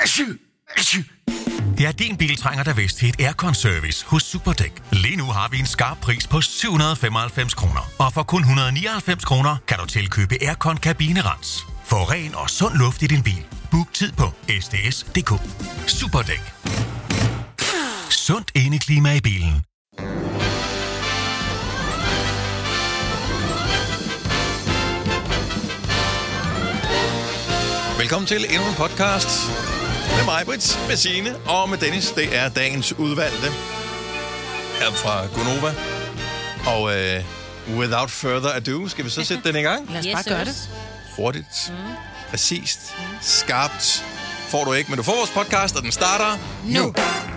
Ja, din bil trænger da vist til et aircon-service hos Superdæk. Lige nu har vi en skarp pris på 795 kroner. Og for kun 199 kroner kan du tilkøbe aircon-kabinerens. Få ren og sund luft i din bil. Book tid på sds.dk. Superdæk. Sundt indeklima i bilen. Velkommen til endnu en podcast med mig, Britt, med Signe og med Dennis. Det er dagens udvalgte her fra Gonova. Og without further ado, skal vi så sætte den i gang? Lad os bare gøre det. Hurtigt, præcist, skarpt får du ikke, men du får vores podcast, og den starter nu.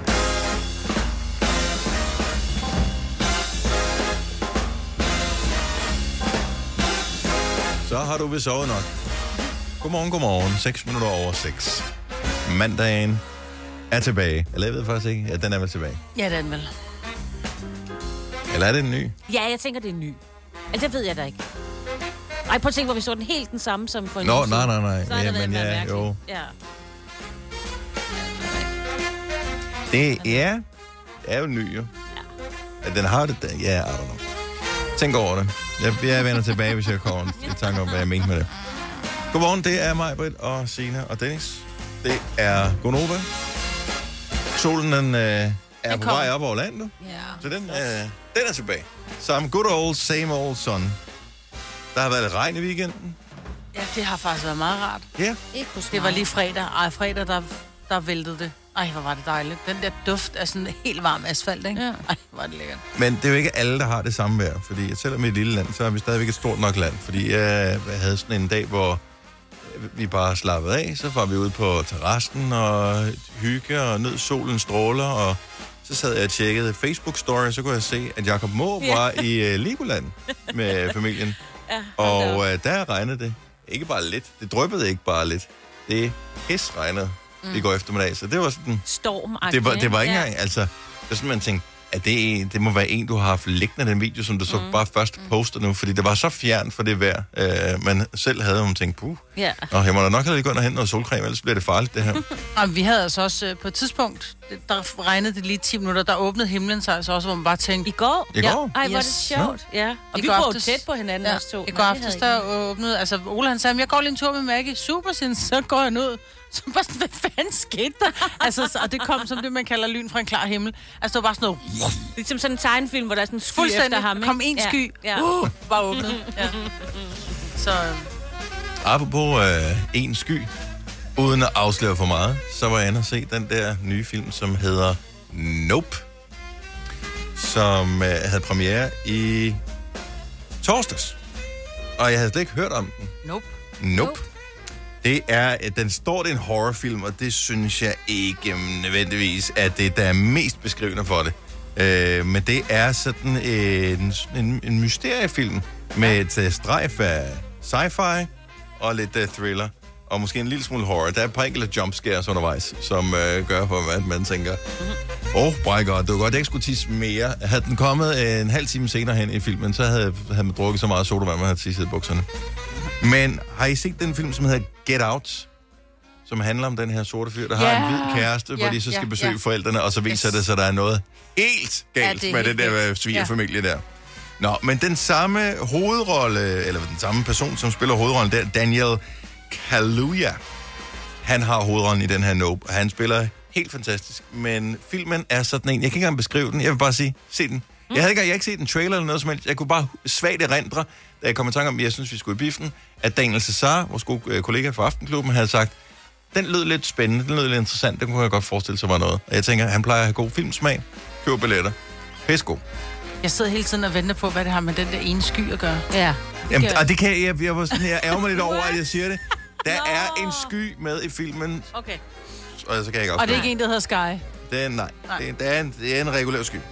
Så har du vist sovet nok. Godmorgen. 6 minutter over 6. Mandagen er tilbage. Eller jeg ved faktisk ikke. Ja, den er vel tilbage. Ja, den vel. Eller er det en ny? Ja, jeg tænker, det er en ny. Altså, det ved jeg da ikke. Ej, prøv at tænke, hvor vi så den helt den samme som for en Nå, uge siden. nej. Så ja, men ja, jo. Ja. Det er jo ny, jo. Ja. Den har det der. Ja, I don't know. Tænk over det. Jeg vender tilbage, hvis jeg kommer i tanke om, hvad jeg mente med det. Godmorgen, det er mig, Britt og Signe og Dennis. Det er Gonova. Solen den er på vej op over landet. Ja. Så den er tilbage. Som good old, same old sun. Der har været lidt regn i weekenden. Ja, det har faktisk været meget rart. Ja. Det var lige fredag. Fredag, der væltede det. Ej, hvor var det dejligt. Den der duft af sådan helt varm asfalt, ikke? Ja. Ej, hvor var det lækkert. Men det er jo ikke alle, der har det samme vejr. Fordi selvom vi er et lille land, så er vi stadigvæk et stort nok land. Fordi jeg havde sådan en dag, hvor vi bare slappede af. Så var vi ude på terrassen og hygge og nød solen stråler. Og så sad jeg og tjekkede Facebook-story, så kunne jeg se, at Jacob Måb var i Legoland med familien. Og der regnede det. Ikke bare lidt. Det dryppede ikke bare lidt. Det regnede i går eftermiddag. Så det var sådan... Storm. Det var ikke engang... Altså, det er sådan, man tænkte, at det må være en, du har haft liggende den video, som du så bare først poster nu, fordi det var så fjern for det vejr, man selv havde, og man tænkte, Ja. og jeg må da nok have gået og hente noget solcreme, ellers bliver det farligt, det her. Og vi havde altså også på et tidspunkt, der regnede det lige 10 minutter, der åbnede himlen sig altså også, hvor man bare tænkte... I går? I går? Ej, hvor er det Yes. sjovt. Ja. Og vi bor tæt på hinanden også to. I går aftes, der åbnede... Altså, Ole han sagde, jeg går lige en tur med Maggie. Super, så går jeg ud. Så bare sådan, hvad fanden skete der? Altså, og det kom som det, man kalder lyn fra en klar himmel. Altså, det var bare sådan noget... Ligesom sådan en tegnefilm, hvor der er sådan en sky efter ham, ikke? Kom en sky. Ja. Bare åbnet. Ja. Så... Apropos en sky, uden at afsløre for meget, så var jeg inde og se den der nye film, som hedder Nope, som havde premiere i torsdags. Og jeg havde slet ikke hørt om den. Nope. Det er, den står det en horrorfilm, og det synes jeg ikke nødvendigvis, at det der er mest beskrivende for det. Men det er sådan en mysteriefilm med et strejf af sci-fi og lidt thriller, og måske en lille smule horror. Der er et par enkelte jumpscares undervejs, som gør for, at man tænker, my god, det var godt, at jeg ikke skulle tisse mere. Havde den kommet en halv time senere hen i filmen, så havde man drukket så meget sodavand, man havde tisset i bukserne. Men har I set den film, som hedder Get Out? Som handler om den her sorte fyr, der har en hvid kæreste, hvor de så skal besøge forældrene, og så viser det sig, at der er noget helt galt med den der svigerfamilie der. Nå, men den samme hovedrolle, eller den samme person, som spiller hovedrollen der, Daniel Kaluuya, han har hovedrollen i den her Nope, og han spiller helt fantastisk. Men filmen er sådan en, jeg kan ikke engang beskrive den, jeg vil bare sige, se den. Jeg har ikke set en trailer eller noget som helst. Jeg kunne bare svagt erindre, da jeg kom i tanke om, at jeg synes, vi skulle i biffen, at Daniel Cesar, vores gode kollega fra Aftenklubben, havde sagt, den lød lidt spændende, den lød lidt interessant, den kunne jeg godt forestille sig var noget. Og jeg tænker, han plejer at have god filmsmag, køber billetter, pæsko. Jeg sidder hele tiden og venter på, hvad det har med den der ene sky at gøre. Ja. Jamen, og det kan jeg var sådan her, ærger mig lidt over, at jeg siger det. Der er en sky med i filmen. Okay. Og så kan jeg ikke Og det er ikke en, der hedder Sky? Det er, nej. Det er en regulær sky.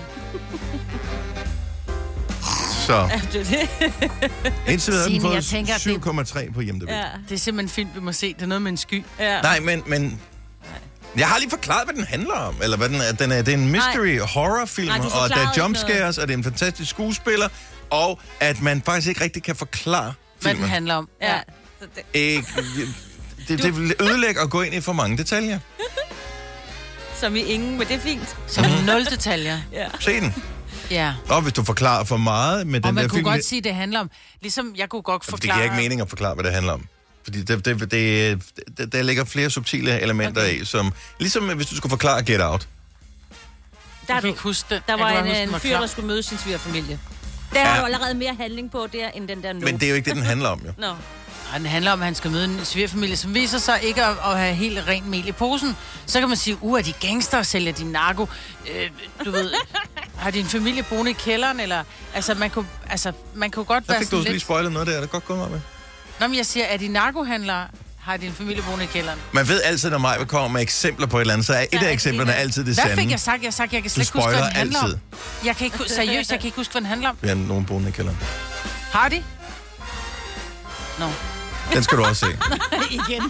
Så. Indtil videre har den fået 7,3 på IMDb. Ja. Det er simpelthen en film, vi må se. Det er noget med en sky. Ja. Nej, men jeg har lige forklaret, hvad den handler om. Eller hvad den er. Det er en mystery horror-film, og der er jumpscares, og det er en fantastisk skuespiller, og at man faktisk ikke rigtig kan forklare filmen. Hvad den handler om. Ja. det vil ødelægge at gå ind i for mange detaljer. Som i ingen, men det er fint. Som 0 detaljer. Ja. Se den. Ja. Og hvis du forklarer for meget med den der film... Og man kunne godt sige, det handler om... Ligesom jeg kunne godt forklare... Det giver ikke mening at forklare, hvad det handler om. Fordi der ligger flere subtile elementer i, som... Ligesom hvis du skulle forklare Get Out. Jeg kan ikke huske det. Der var en fyr, der skulle møde sin svigerfamilie. Der er jo allerede mere handling på der, end den der note. Men det er jo ikke det, den handler om, jo. Nå. Det handler om, at han skal møde en svigerfamilie, som viser sig ikke at have helt ren mel i posen. Så kan man sige, er de gangster, sælger de narko? Du ved, har din familie boende i kælderen? Eller, man kunne godt være fik du lige spoilet noget der, er det godt gået med? Nå, men jeg siger, er de narkohandlere, har din familie boende i kælderen? Man ved altid, når Maja kommer med eksempler på et eller andet, så er et af eksemplerne altid det sande. Hvad fik jeg sagt? Jeg kan slet ikke huske, hvad den handler om. Jeg kan ikke huske, hvad den handler om. Vi har nogen boende i kælderen. Har de? Nå. Den skal du også se. Igen.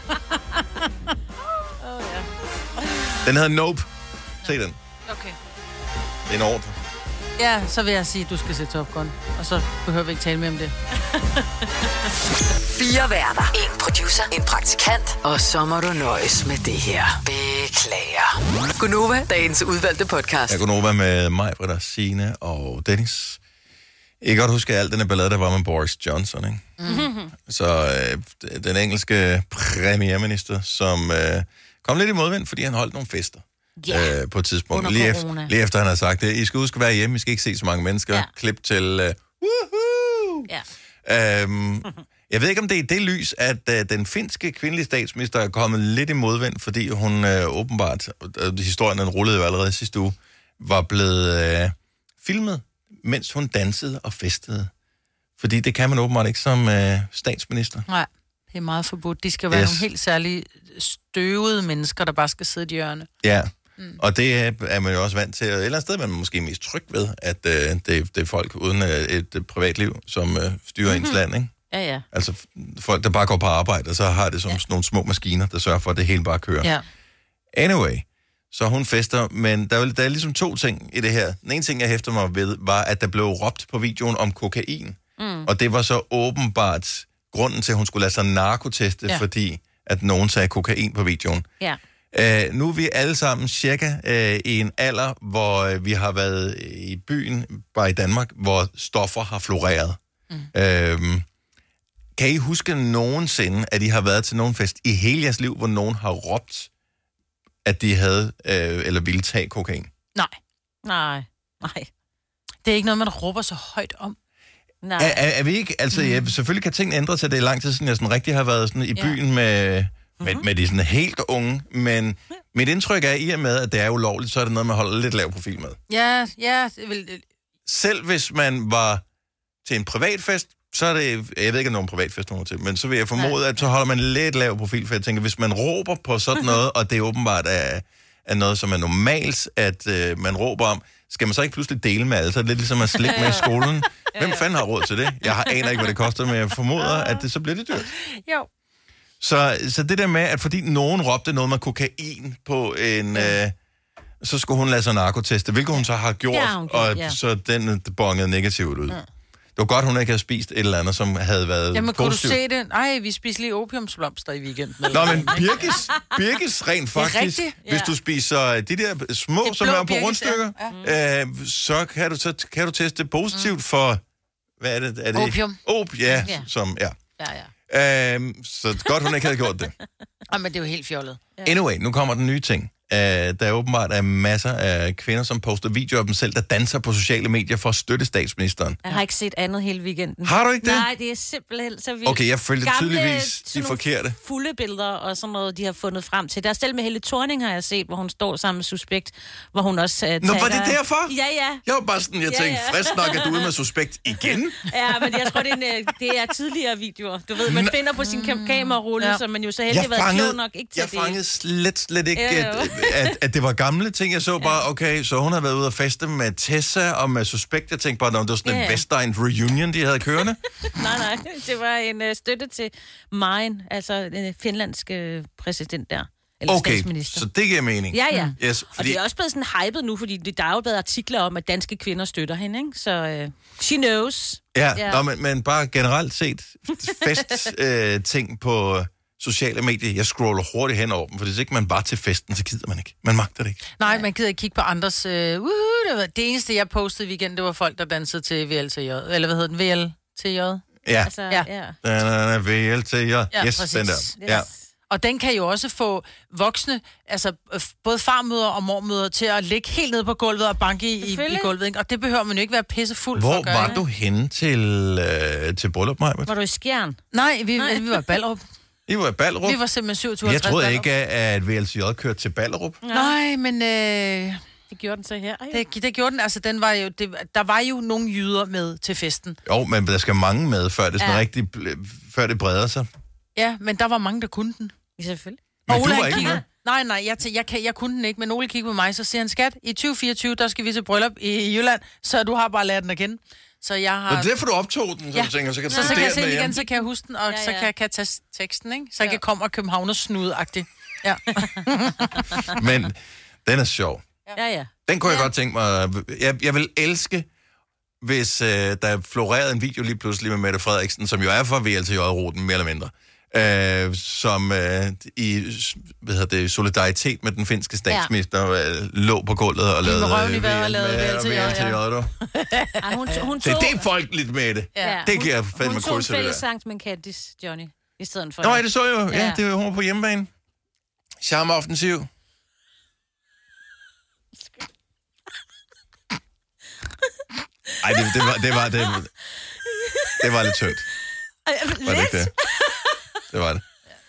Den hedder Nope. Se den. Okay. Det er en ordre. Ja, så vil jeg sige, at du skal se Top Gun. Og så behøver vi ikke tale mere om det. 4 værter. 1 producer. 1 praktikant. Og så må du nøjes med det her. Beklager. Gunova, dagens udvalgte podcast. Jeg Gunova med mig, Britta, Signe og Dennis. Jeg kan godt huske alt den her ballade, der var med Boris Johnson, ikke? Mm-hmm. Så den engelske premierminister, som kom lidt i modvind, fordi han holdt nogle fester på et tidspunkt. Lige efter han har sagt det. I skal huske at være hjemme, I skal ikke se så mange mennesker. Ja. Klip til woohoo! Ja. Jeg ved ikke, om det er det lys, at den finske kvindelige statsminister er kommet lidt i modvind, fordi hun åbenbart, historien den rullede jo allerede sidste uge, var blevet filmet, mens hun dansede og festede. Fordi det kan man åbenbart ikke som statsminister. Nej, det er meget forbudt. De skal være nogle helt særlige støvede mennesker, der bare skal sidde i hjørne. Ja, og det er man jo også vant til. Et eller andet sted er man måske mest tryg ved, at det er folk uden et privatliv, som styrer ens land, ikke? Ja, ja. Altså folk, der bare går på arbejde, og så har det som nogle små maskiner, der sørger for, at det hele bare kører. Ja. Anyway, så hun fester, men der er ligesom 2 ting i det her. Den ene ting, jeg hæfter mig ved, var, at der blev råbt på videoen om kokain. Og det var så åbenbart grunden til, at hun skulle lade sig narkoteste, fordi at nogen sagde kokain på videoen. Ja. Nu er vi alle sammen cirka i en alder, hvor vi har været i byen, bare i Danmark, hvor stoffer har floreret. Kan I huske nogensinde, at I har været til nogen fest i hele jeres liv, hvor nogen har råbt, at de havde eller ville tage kokain? Nej. Det er ikke noget, man råber så højt om. Nej. Er vi ikke? Altså, selvfølgelig kan tingene ændre sig. Det er lang tid siden, jeg sådan rigtig har været sådan i byen med de sådan helt unge. Men mit indtryk er, i og med, at det er ulovligt, så er det noget, man holder lidt lav profil med. Ja. Det vil... Selv hvis man var til en privatfest, så er det... Jeg ved ikke, om nogen privatfest nogen til, men så vil jeg formode, at så holder man lidt lav profil. For jeg tænker, hvis man råber på sådan noget, og det åbenbart er noget, som er normalt, at man råber om, skal man så ikke pludselig dele med alle? Så er det lidt ligesom at slikke med i skolen. Hvem fanden har råd til det? Jeg aner ikke, hvad det koster, men jeg formoder, at det så bliver det dyrt. Jo. Så det der med, at fordi nogen råbte noget med kokain på en... så skulle hun lade sig narkoteste, hvilket hun så har gjort, så den bongede negativt ud. Det var godt, hun ikke havde spist et eller andet, som havde været Jamen, positivt. kunne du se det? Nej, vi spiste lige opiumsblomster i weekenden. Nå, men Birkes rent faktisk, hvis du spiser de der små, som er på rundstykker, så kan du teste positivt for, hvad er det? Opium. Som, Ja. Så godt, hun ikke havde gjort det. Men det er jo helt fjollet. Anyway, nu kommer den nye ting. Der er åbenbart masser af kvinder, som poster videoer af dem selv, der danser på sociale medier for at støtte statsministeren. Jeg har ikke set andet hele weekenden. Har du ikke det? Nej, det er simpelthen så vildt. Okay, jeg følte tydeligvis de forkerte. Fulde billeder og sådan noget, de har fundet frem til. Der er selv med Helle Thorning, har jeg set, hvor hun står sammen med Suspekt, hvor hun også tager... Nå, var det derfor? Ja. Jeg var bare sådan, jeg tænkte, frisk nok, at du er ude med Suspekt igen? Ja, men jeg tror, det er tidligere videoer. Du ved, man finder på sin kamerarulle, så man jo så heldig har været klog nok ikke til det. Jeg fangede slet ikke, at det var gamle ting. Jeg så bare, okay, så hun har været ude at feste med Tessa og med Suspekt. Jeg tænkte bare, det var sådan en Vestegn reunion, de havde kørende. Nej, det var en støtte til Marin, altså den finlandske præsident der. Eller statsminister. Så det giver mening. Ja. Yes, og det er også blevet sådan hypet nu, fordi der er jo været artikler om, at danske kvinder støtter hende, ikke? Så she knows. Ja. Nå, men bare generelt set fest ting på sociale medier. Jeg scroller hurtigt hen over dem, for hvis ikke man var til festen, så gider man ikke. Man magter det ikke. Nej, man gider ikke kigge på andres... det eneste, jeg postede i weekenden, det var folk, der dansede til VLTJ. Eller hvad hedder den? VLTJ? Ja. Altså, ja. VLTJ. Ja, Yes, præcis. den der. Yes. Ja. Og den kan jo også få voksne, altså både farmødre og mormødre, til at ligge helt nede på gulvet og banke i gulvet. Ikke? Og det behøver man jo ikke være pissefuld for at gøre. Hvor var du henne til bryllup, Maja? Var du i Skjern? Nej, vi var i Ballerup. I var i Ballerup? Vi var simpelthen 27. Jeg troede ikke, at VLTJ kørte til Ballerup. Ja. Nej, men... Det gjorde den så her. Det gjorde den. Altså, den var jo, der var jo nogle jyder med til festen. Jo, men der skal mange med, før det, sådan rigtig, før det breder sig. Ja, men der var mange, der kunne den. Ja, selvfølgelig. Men Ole, du var ikke med? Nej, jeg kunne den ikke, men Ole kigger på mig, så siger han, skat, i 2024, der skal vi til bryllup i Jylland, så du har bare lært den at kende. Så jeg har... Og det er derfor, du optog den, så du tænker, så kan du så kan jeg se den igen, så kan jeg huske den, og så kan jeg tage teksten, ikke? Så jeg kan komme og københavnersnude-agtigt. Ja. Men den er sjov. Ja. Den kunne jeg godt tænke mig... Jeg vil elske, hvis der florerede en video lige pludselig med Mette Frederiksen, som jo er fra VLTJ-ruten, mere eller mindre, som i solidaritet med den finske statsminister lå på gulvet og lavede VLTJ. Hun tog... Det er folkeligt med det. Ja. Det kan jeg fandme krydse det der. Hun tog en fællessang med Candice, Johnny, i stedet for... Nå, det så jo. Ja, det var hun på hjemmebane. Charme-offensiv. Ej, det var lidt tyndt. Var det ikke det? Det var det.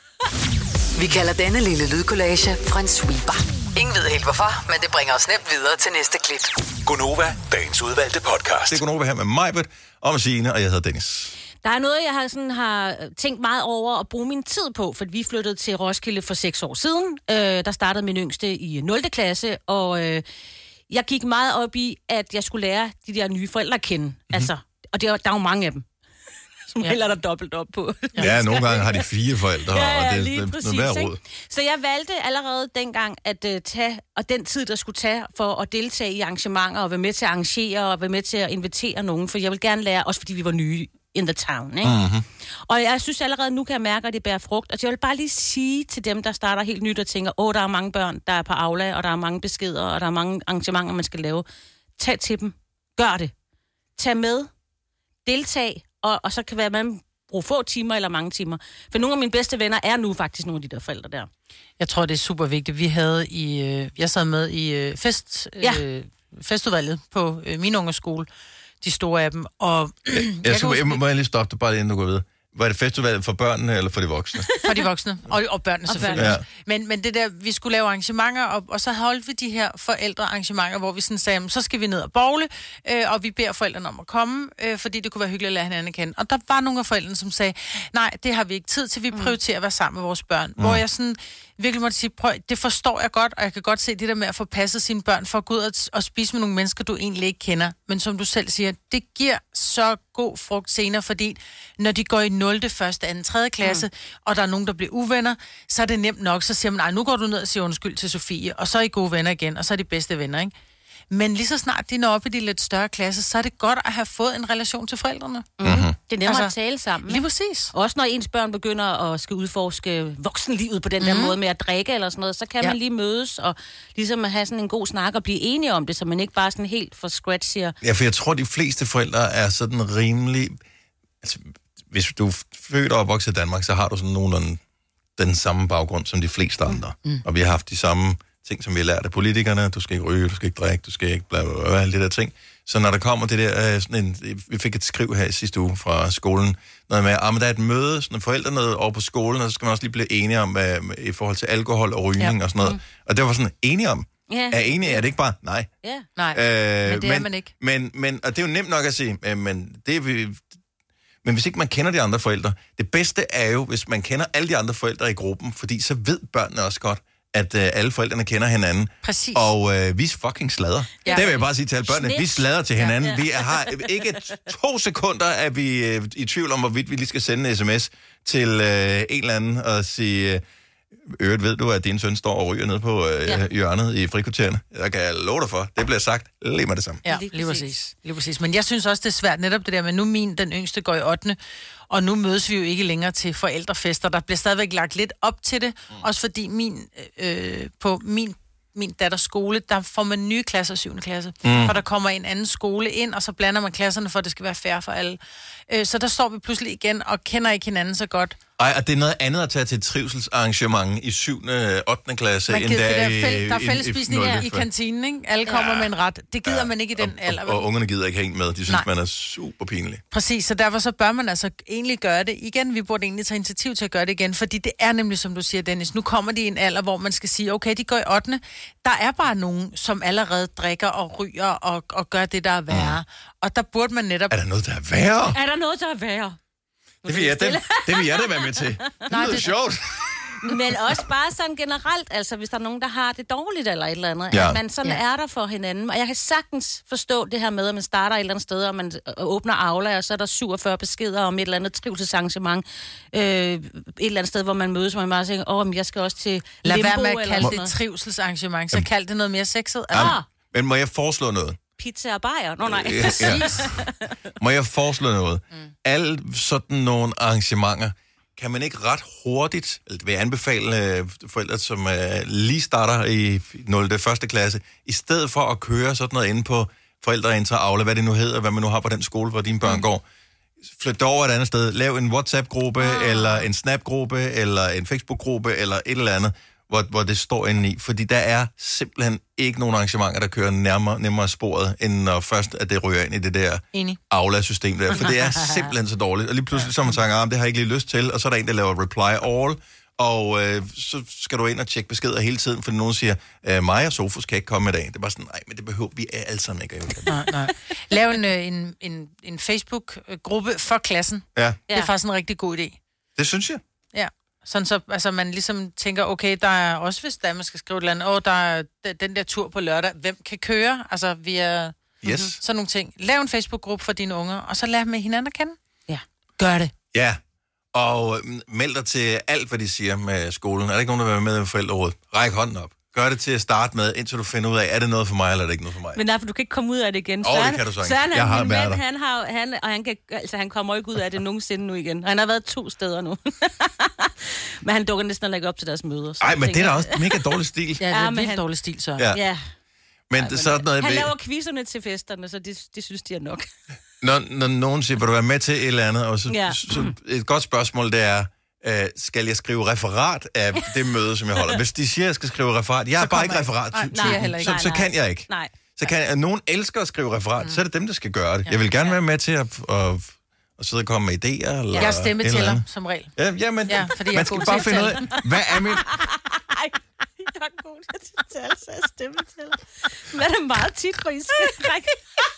Vi kalder denne lille lydkollage en sweeper. Ingen ved helt hvorfor, men det bringer os nemt videre til næste klip. Gonova, dagens udvalgte podcast. Det er Gonova her med Majbert og med Signe, og jeg hedder Dennis. Der er noget, jeg har tænkt meget over at bruge min tid på, for vi flyttede til Roskilde for 6 år siden. Der startede min yngste i 0. klasse, og jeg gik meget op i, at jeg skulle lære de der nye forældre at kende. Altså, og der er jo mange af dem, som heller der dobbelt op på. Ja, nogle gange har de 4 forældre, og det er præcis, noget råd. Så jeg valgte allerede dengang at tage, og den tid, der skulle tage for at deltage i arrangementer, og være med til at arrangere, og være med til at invitere nogen, for jeg vil gerne lære, også fordi vi var nye in the town, ikke? Mm-hmm. Og jeg synes allerede nu kan jeg mærke, at det bærer frugt. Og jeg vil bare lige sige til dem, der starter helt nyt og tænker, der er mange børn, der er på Aula, og der er mange beskeder, og der er mange arrangementer, man skal lave. Tag til dem. Gør det. Tag med. Deltag. Og så kan være, at man bruger få timer eller mange timer. For nogle af mine bedste venner er nu faktisk nogle af de der forældre der. Jeg tror, det er super vigtigt. Vi havde jeg sad med i festudvalget på min unge skole. De store af dem, og... Må jeg lige stoppe dig bare inden du går videre? Var det festival for børnene eller for de voksne? For de voksne, og børnene selvfølgelig. Ja. Men det der, vi skulle lave arrangementer, og så holdt vi de her forældrearrangementer, hvor vi sådan sagde, så skal vi ned og bowle, og vi beder forældrene om at komme, fordi det kunne være hyggeligt at lære hinanden at kende. Og der var nogle af forældrene, som sagde, nej, det har vi ikke tid til, vi prioriterer at være sammen med vores børn. Hvor jeg sådan virkelig måtte sige, prøv, det forstår jeg godt, og jeg kan godt se det der med at få passet sine børn for at gå ud og spise med nogle mennesker, du egentlig ikke kender. Men som du selv siger, det giver så god frugt senere, fordi når de går i 0., 1., 2., 3. klasse, og der er nogen, der bliver uvenner, så er det nemt nok, så siger man, nej, nu går du ned og siger undskyld til Sofie, og så er I gode venner igen, og så er de bedste venner, ikke? Men lige så snart de når op i de lidt større klasser, så er det godt at have fået en relation til forældrene. Mm-hmm. Det er nemmere at tale sammen. Lige præcis. Også når ens børn begynder at skal udforske voksenlivet på den der måde med at drikke eller sådan noget, så kan man lige mødes og ligesom have sådan en god snak og blive enige om det, så man ikke bare sådan helt fra scratch siger... Ja, for jeg tror, de fleste forældre er sådan rimelig... Altså, hvis du er født og opvokset i Danmark, så har du sådan nogenlunde den samme baggrund som de fleste andre. Og vi har haft de samme ting, som vi har lært af politikerne. Du skal ikke ryge, du skal ikke drikke, du skal ikke bla bla bla, alle de der ting. Så når der kommer det der, vi fik et skriv her i sidste uge fra skolen, noget med, men der er et møde, sådan forældrene over på skolen, og så skal man også lige blive enige om, i forhold til alkohol og rygning og sådan noget. Og det var sådan, enige om. Er enige, er det ikke bare? Nej. Nej, men det er man ikke. Men, og det er jo nemt nok at sige, men det er vi... Men hvis ikke man kender de andre forældre, det bedste er jo, hvis man kender alle de andre forældre i gruppen, fordi så ved børnene også godt, at alle forældrene kender hinanden. Præcis. Og vi fucking sladder. Ja. Det vil jeg bare sige til alle børnene. Vi sladder til hinanden. Ja. Vi har ikke 2 sekunder, at vi i tvivl om, hvorvidt vi lige skal sende en sms til en eller anden og sige, Øvrigt ved du, at din søn står og ryger ned på hjørnet i frikvartererne. Der kan jeg love dig for. Det bliver sagt lige med det samme. Ja, lige præcis. Men jeg synes også, det er svært netop det der med, nu den yngste går i 8. Og nu mødes vi jo ikke længere til forældrefester. Der bliver stadigvæk lagt lidt op til det. Også fordi på min datters skole, der får man nye klasser 7. klasse. For der kommer en anden skole ind, og så blander man klasserne, for at det skal være fair for alle. Så der står vi pludselig igen og kender ikke hinanden så godt. Ej, og det er noget andet at tage til et trivselsarrangement i 7. og 8. klasse, end der er fællesspisning i kantinen, ikke? Alle kommer med en ret. Det gider man ikke i den alder. Og ungerne gider ikke have en med. De synes, man er super pinlig. Præcis, så derfor så bør man altså egentlig gøre det igen. Vi burde egentlig tage initiativ til at gøre det igen, fordi det er nemlig, som du siger, Dennis, nu kommer de i en alder, hvor man skal sige, okay, de går i 8. Der er bare nogen, som allerede drikker og ryger og gør det, der er værre. Og der burde man netop... Er der noget, der er værre? Er der noget, der er værre? Det vil jeg da være med til. Nej, det er sjovt. Men også bare sådan generelt, altså hvis der er nogen, der har det dårligt eller et eller andet, at man sådan er der for hinanden. Og jeg kan sagtens forstå det her med, at man starter et eller andet sted, og man åbner Aula, og så er der 47 beskeder om et eller andet trivselsarrangement. Et eller andet sted, hvor man mødes, og man bare tænker, men jeg skal også til Lad limbo. Lad være med at kalde det trivselsarrangement, så kald det noget mere sexet. Men må jeg foreslå noget? Pizza og bajer? Nå nej. Må jeg foreslå noget? Alle sådan nogle arrangementer, kan man ikke ret hurtigt, eller vil jeg anbefale forældre, som lige starter i 0. 1. klasse, i stedet for at køre sådan noget inde på forældreintra Aula, hvad det nu hedder, hvad man nu har på den skole, hvor dine børn går, flyt over et andet sted, lav en WhatsApp-gruppe, eller en Snap-gruppe, eller en Facebook-gruppe, eller et eller andet, hvor det står inde i. Fordi der er simpelthen ikke nogen arrangementer, der kører nemmere sporet, end når først, at det ryger ind i det der Aula-system der. For det er simpelthen så dårligt. Og lige pludselig så man tænker, det har jeg ikke lige lyst til, og så er der en, der laver reply all, og så skal du ind og tjekke beskeder hele tiden, fordi nogen siger, mig og Sofus kan ikke komme i dag. Det er bare sådan, nej, men det behøver vi alle sammen ikke. Nej. Lav en Facebook-gruppe for klassen. Ja. Det er faktisk en rigtig god idé. Det synes jeg. Ja. Sådan så altså man ligesom tænker, okay, der er også, hvis man skal skrive et eller andet, der er den der tur på lørdag, hvem kan køre? Altså via sådan nogle ting. Lav en Facebook-gruppe for dine unger, og så lad med hinanden at kende. Ja. Gør det. Ja, og meld dig til alt, hvad de siger med skolen. Er der ikke nogen, der vil være med forældrerådet? Ræk hånden op. Gør det til at starte med, indtil du finder ud af, er det noget for mig, eller er det ikke noget for mig? Men derfor, du kan ikke komme ud af det igen. Det kan du så ikke. Jeg har været der. Han kommer ikke ud af det nogensinde nu igen. Og han har været 2 steder nu. Men han dukker næsten ikke op til deres møder. Nej, men det er da også mega dårlig stil. Ja, det er vildt dårlig stil, så. Ja. Men sådan noget... Han laver quizzerne til festerne, så de synes, de er nok. Når nogen siger, vil du være med til et eller andet, og så et godt spørgsmål, det er, skal jeg skrive referat af det møde, som jeg holder? Hvis de siger, at jeg skal skrive referat, jeg er bare ikke referat. Så kan jeg ikke. Nej. Så kan nogen elsker at skrive referat, så er det dem, der skal gøre det. Jeg vil gerne være med til at sidde og komme med idéer. Eller jeg stemmetæller, som regel. Ja, men fordi man skal bare finde ud af, hvad er min... Jeg er god til at tale, så jeg stemmetæller. Men det er meget tit, for I skal række.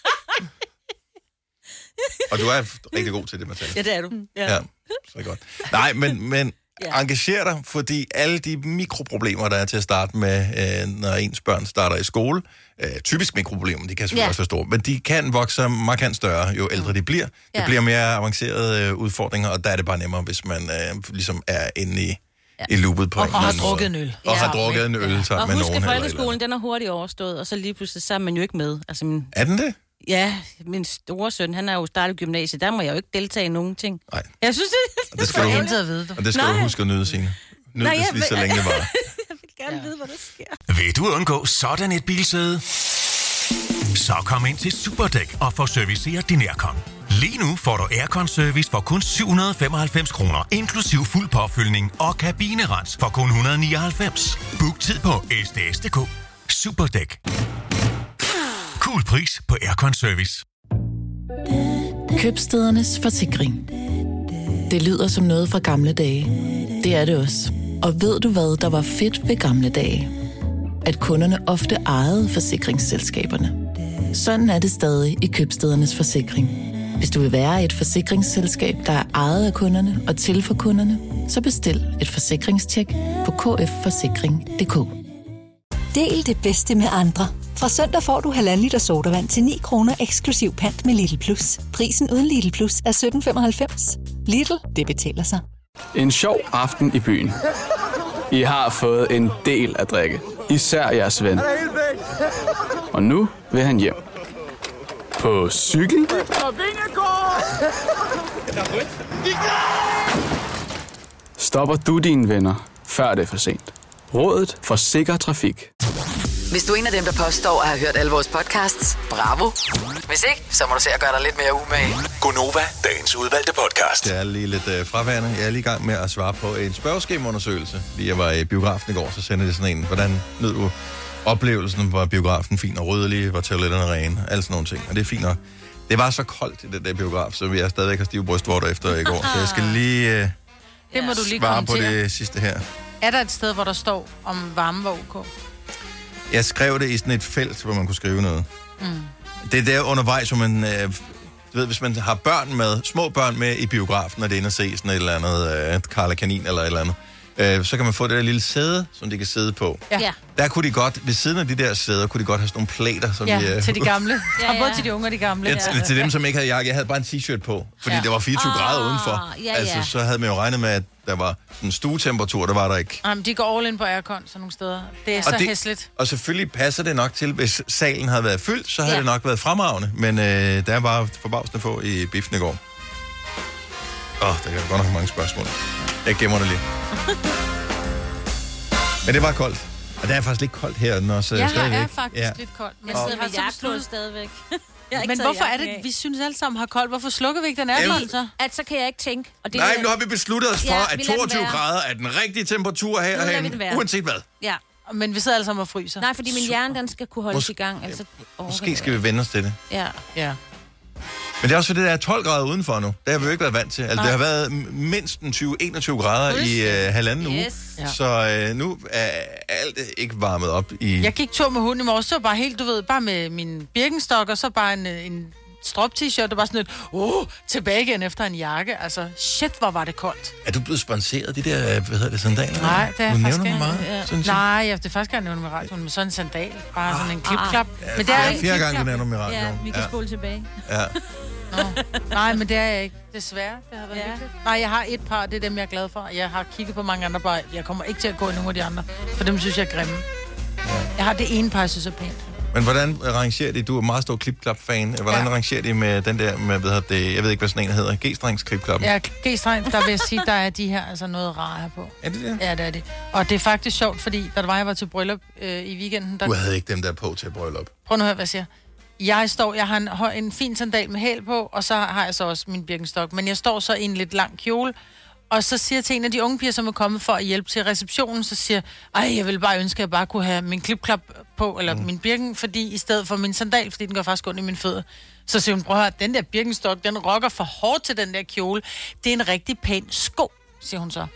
Og du er rigtig god til det, Mathilde. Ja, det er du. Ja, så er godt. Nej, men engager dig, fordi alle de mikroproblemer, der er til at starte med, når ens børn starter i skole, typisk mikroproblemer, de kan selvfølgelig også være store, men de kan vokse markant større, jo ældre de bliver. Det bliver mere avancerede udfordringer, og der er det bare nemmere, hvis man ligesom er inde i loopet på og har drukket en øl. Og har drukket en øl sammen med nogen. Og husk, at folkeskolen, den er hurtigt overstået, og så lige pludselig så er man jo ikke med. Altså, er den det? Ja, min store søn, han er jo startet gymnasiet. Der må jeg jo ikke deltage i nogen ting. Nej. Jeg synes, det skal du huske at nyde, Signe. Nyd det lige så længe det var. Jeg vil gerne vide, hvad der sker. Vil du undgå sådan et bilsæde? Så kom ind til Superdæk og få serviceret din aircon. Lige nu får du aircon-service for kun 795 kroner, inklusiv fuld påfyldning og kabinerens for kun 199. Book tid på sds.dk. Superdæk. Cool pris på aircon-service. Købstædernes forsikring. Det lyder som noget fra gamle dage. Det er det også. Og ved du hvad, der var fedt ved gamle dage? At kunderne ofte ejede forsikringsselskaberne. Sådan er det stadig i Købstædernes forsikring. Hvis du vil være et forsikringsselskab, der er ejet af kunderne og til for kunderne, så bestil et forsikringstjek på kfforsikring.dk. Del det bedste med andre. Fra søndag får du 1,5 liter sodavand til 9 kroner eksklusiv pant med Lidl Plus. Prisen uden Lidl Plus er 17,95. Lidl, det betaler sig. En sjov aften i byen. I har fået en del at drikke. Især jeres ven. Og nu vil han hjem. På cykel? Stopper du dine venner, før det er for sent. Rådet for sikker trafik. Hvis du er en af dem, der påstår at have hørt alle vores podcasts, bravo. Hvis ikke, så må du se at gøre dig lidt mere umage. Gonova, dagens udvalgte podcast. Jeg er lige lidt fraværende. Jeg er lige i gang med at svare på en spørgeskemaundersøgelse. Fordi jeg var i biografen i går, så sendte det sådan en. Hvordan nød du oplevelsen? Var biografen fin og rydelig? Var toiletterne rene? Alle sådan nogle ting. Og det er fint nok. Det var så koldt i den der biograf, så vi er stadigvæk har stive brystvorter efter i går. Så jeg skal lige, det må du lige svare på kommentere. det sidste her. Er der et sted, hvor der står, om varme var ok? Jeg skrev det i sådan et felt, hvor man kunne skrive noget. Det er der undervejs, hvor man... du ved, hvis man har børn med, små børn med i biografen, og det er inde at se sådan et eller andet Karla Kanin eller et eller andet, så kan man få det der lille sæde, som de kan sidde på. Ja. Der kunne de godt, ved siden af de der sæder, kunne de godt have sådan nogle plader, som til de gamle. Ja. Både til de unge og de gamle. Ja, til dem, som ikke havde jakke. Jeg havde bare en t-shirt på, fordi det var 24 grader udenfor. Altså, så havde man jo regnet med, at der var sådan en stuetemperatur, der var der ikke. Jamen, de går all in på aircon, sådan nogle steder. Det er så hæsligt. Og selvfølgelig passer det nok til, hvis salen havde været fyldt, så havde det nok været fremragende. Men der var forbavsende få i biffen i går. Der kan godt nok mange spørgsmål. Jeg gemmer det lige. Men det var koldt. Og det er faktisk lidt koldt her. Når så ja, stadigvæk. det er faktisk lidt koldt. Jeg sidder med jagtlåd stadigvæk. Men hvorfor er det, vi synes alle sammen har koldt? Hvorfor slukker vi ikke den aircon så? At så kan jeg ikke tænke. Og det nej, nu har vi besluttet os for, at 22 grader er den rigtige temperatur herhen, uanset hvad. Ja. Men vi sidder alle sammen og fryser. Nej, fordi min hjerne, den skal kunne holdes i gang. Altså, måske skal vi vende os til det. Ja. Men det er også fordi, det er 12 grader udenfor nu. Det har vi jo ikke været vant til. Altså, det har været mindst 20-21 grader i halvanden uge. Så nu er alt ikke varmet op i... Jeg gik tur med hunden i morges, så bare helt, du ved, bare med min Birkenstock, og så bare en strop-t-shirt, og bare sådan et, tilbage igen efter en jakke. Altså, shit, hvor var det koldt. Er du blevet sponseret, de der, sandaler? Nej, det er du faktisk ikke. Meget, nej, det er faktisk ikke, jeg nævner med radioen, men sådan en sandal. Bare sådan en klipklap. Men det er ikke 4 gange, du nævner med radioen. Ja, vi kan spole tilbage. Ja. Nej, men det er jeg ikke. Desværre, det har været hyggeligt. Nej, jeg har et par, det er dem, jeg er glad for. Jeg har kigget på mange andre par. Jeg kommer ikke til at gå i nogle af de andre, for dem synes jeg er grimme. Jeg har det ene par, jeg synes er pænt. Men hvordan rangerer de? Du er meget stor klipklap-fan. Hvordan rangerer de med den der, med, jeg ved ikke, hvad sådan en hedder, G-strengs klipklappen? Ja, G-streng, der vil jeg sige, der er de her altså noget rare her på. Er det det? Ja, det er det. Og det er faktisk sjovt, fordi da jeg var til bryllup i weekenden... Du havde ikke dem der på til bryllup. Prøv nu at høre, hvad jeg siger. Jeg har en fin sandal med hæl på, og så har jeg så også min Birkenstock. Men jeg står så i en lidt lang kjole, og så siger jeg til en af de unge piger, som er kommet for at hjælpe til receptionen, så siger jeg vil bare ønske, at jeg bare kunne have min klipklap på, eller min Birken, fordi i stedet for min sandal, fordi den går faktisk ondt i mine fødder. Så siger hun, prøv at høre, den der Birkenstock, den rokker for hårdt til den der kjole. Det er en rigtig pæn sko, siger hun så.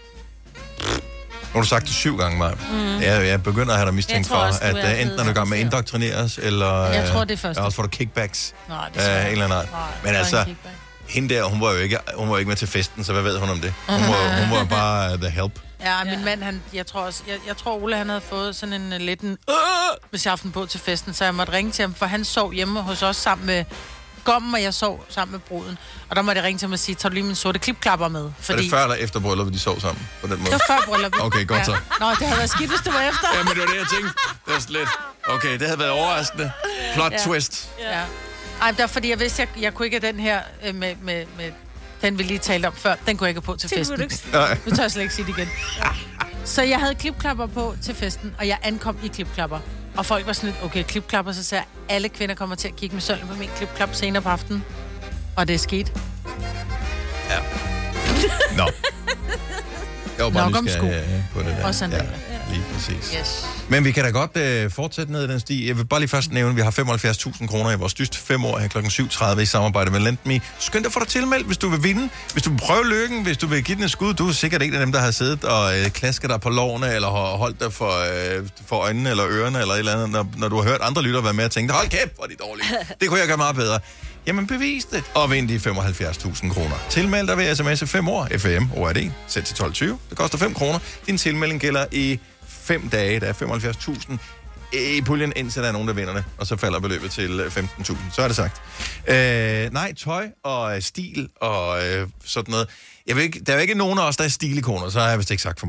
Nu har du sagt det 7 gange, Maja. Jeg begynder at have dig mistænkt for, at enten er du i gang med at indoktrineres, eller... Jeg tror, det er først. Også får du kickbacks. Nej, det er en eller anden. Men altså, hende der, hun var jo ikke med til festen, så hvad ved hun om det? Hun var bare the help. Ja, min mand, jeg tror Ole, han havde fået sådan en liten hvis jeg aften på til festen, så jeg måtte ringe til ham, for han sov hjemme hos os sammen med Gommen, og jeg sov sammen med bruden. Og der måtte jeg ringe til ham og sige, tager du lige mine sorte klipklapper med? Fordi... Er det før eller efter brylluppet, de sov sammen på den måde? Det var før brylluppet. Okay, godt så. Nå, det havde været skidt, hvis det var efter. Ja, men det var det, jeg tænkte. Det var slet. Okay, det havde været overraskende. Plot twist. Ja. Ej, det var fordi, jeg vidste, jeg kunne ikke have den her med den, vi lige talte om før. Den kunne jeg ikke have på til festen. Nu tør jeg slet ikke sige det igen. Så jeg havde klipklapper på til festen, og jeg ankom i klipklapper. Og folk var sådan lidt, okay, klipklapper, så ser alle kvinder kommer til at kigge med sølv på min klipklap senere på aftenen. Og det er sket. Ja. Nå. Jeg var bare nysgerrig på det der. Og sandaler. Ja, lige præcis. Yes. Men vi kan da godt fortsætte ned i den sti. Jeg vil bare lige først nævne, at vi har 75.000 kroner i vores dyst 5 år her klokken 7.30 i samarbejde med Lendme. Skynd dig for dig tilmeldt, hvis du vil vinde. Hvis du vil prøve lykken, hvis du vil give den et skud. Du er sikkert ikke af dem, der har siddet og klasket dig på lårene, eller har holdt dig for øjnene eller ørerne, eller et eller andet, når du har hørt andre lyttere være med og tænke, hold kæft, hvor er de dårlige. Det kunne jeg gøre meget bedre. Jamen bevis det, og vind de 75.000 kroner. Tilmeld dig ved sms'e 5 år, FM, ORD, sæt til 12.20. Det koster 5 kroner. Din tilmelding gælder i 5 dage. Der er 75.000 i puljen, indtil der er nogen, der vinder det. Og så falder beløbet til 15.000. Så er det sagt. Nej, tøj og stil og sådan noget. Der er jo ikke nogen af os, der er stilikoner, så har jeg vist ikke sagt for meget.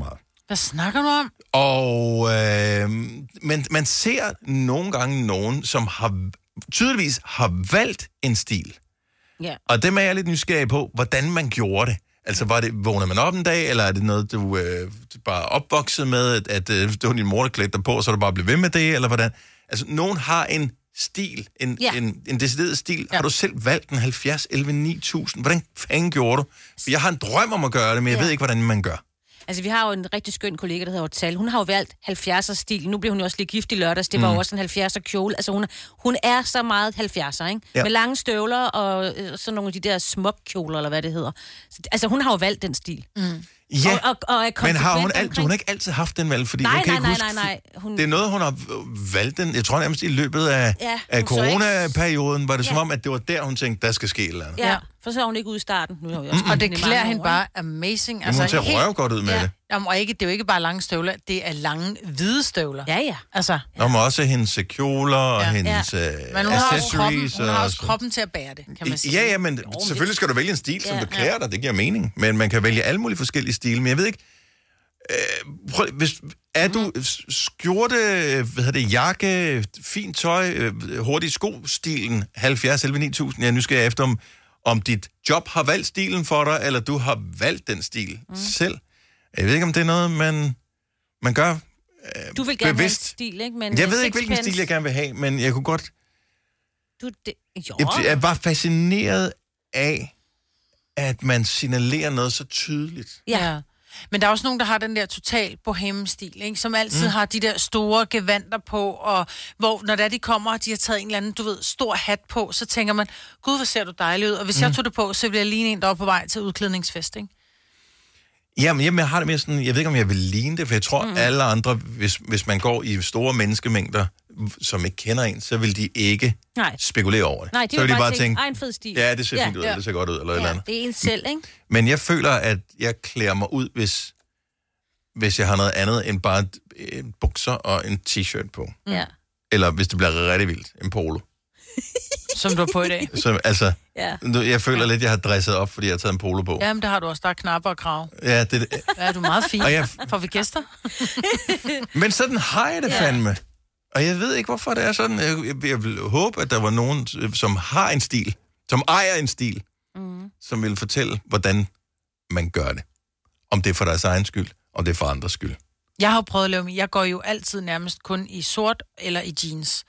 Hvad snakker du om? Og men man ser nogle gange nogen, som tydeligvis har valgt en stil. Ja. Og dem er jeg lidt nysgerrig på, hvordan man gjorde det. Altså, vågnede man op en dag, eller er det noget, du bare opvokset med, at det var din mor, der klædte dig på, så du bare blev ved med det, eller hvordan? Altså, nogen har en stil, en decideret stil. Ja. Har du selv valgt den 70, 11, 9000? Hvordan fanden gjorde du? For jeg har en drøm om at gøre det, men jeg ved ikke, hvordan man gør. Altså, vi har jo en rigtig skøn kollega, der hedder Tal. Hun har jo valgt 70'er-stil. Nu blev hun jo også lige gift i lørdags. Det var jo også en 70'er kjole. Altså, hun er så meget 70'er, ikke? Ja. Med lange støvler og sådan nogle af de der smokkjoler, eller hvad det hedder. Altså, hun har jo valgt den stil. Mm. Ja, og men har hun ikke altid haft den valg? Fordi nej. Det er noget, hun har valgt den. Jeg tror nærmest i løbet af coronaperioden, var det som om, at det var der, hun tænkte, der skal ske et eller andet. Ja, for så er hun ikke ude i starten. Nu har vi også og det klæder hende bare amazing. Altså, hun ser røv godt ud med det. Jamen, og det er jo ikke bare lange støvler, det er lange, hvide støvler. Ja. Altså. Nå, men også hendes kjoler og hendes men hun accessories. Hun har også kroppen til at bære det, kan man sige. Ja, men selvfølgelig skal du vælge en stil, som du klæder dig. Det giver mening. Men man kan vælge alle mulige forskellige stile. Men jeg ved ikke, er du skjorte, jakke, fint tøj, hurtig sko-stilen 70 11 9000? Jeg er nysgerrig efter, om dit job har valgt stilen for dig, eller du har valgt den stil selv. Jeg ved ikke, om det er noget, man gør du vil gerne bevidst. have en stil, ikke? Men jeg ved ikke, hvilken stil jeg gerne vil have, men jeg kunne godt... Jeg er bare fascineret af, at man signalerer noget så tydeligt. Ja. Men der er også nogen, der har den der total boheme-stil, ikke? Som altid har de der store gevanter på, og hvor når de kommer, og de har taget en eller anden, stor hat på, så tænker man, gud, hvor ser du dejlig ud. Og hvis jeg tog det på, så ville jeg ligne en, der var på vej til udklædningsfest, ikke? Jamen, jeg har det mere sådan, jeg ved ikke, om jeg vil ligne det, for jeg tror, alle andre, hvis man går i store menneskemængder, som ikke kender en, så vil de ikke spekulere over det. Nej, de så vil bare tænke, en fed stil. Ja, det ser fint ud, det ser godt ud, eller et eller andet. Det er en selv, ikke? Men jeg føler, at jeg klæder mig ud, hvis jeg har noget andet end bare en bukser og en t-shirt på. Ja. Eller hvis det bliver rigtig vildt, en polo. Som du har på i dag. Jeg føler lidt, at jeg har dresset op, fordi jeg har taget en polo på. Jamen, det har du også. Der er knapper og krav. Ja, Ja, du er meget fin. Får vi gæster? Men sådan har jeg det fandme. Og jeg ved ikke, hvorfor det er sådan. Jeg vil håbe, at der var nogen, som har en stil, som ejer en stil, som vil fortælle, hvordan man gør det. Om det er for deres egen skyld, om det er for andres skyld. Jeg har jo prøvet at lave mig. Jeg går jo altid nærmest kun i sort eller i jeans.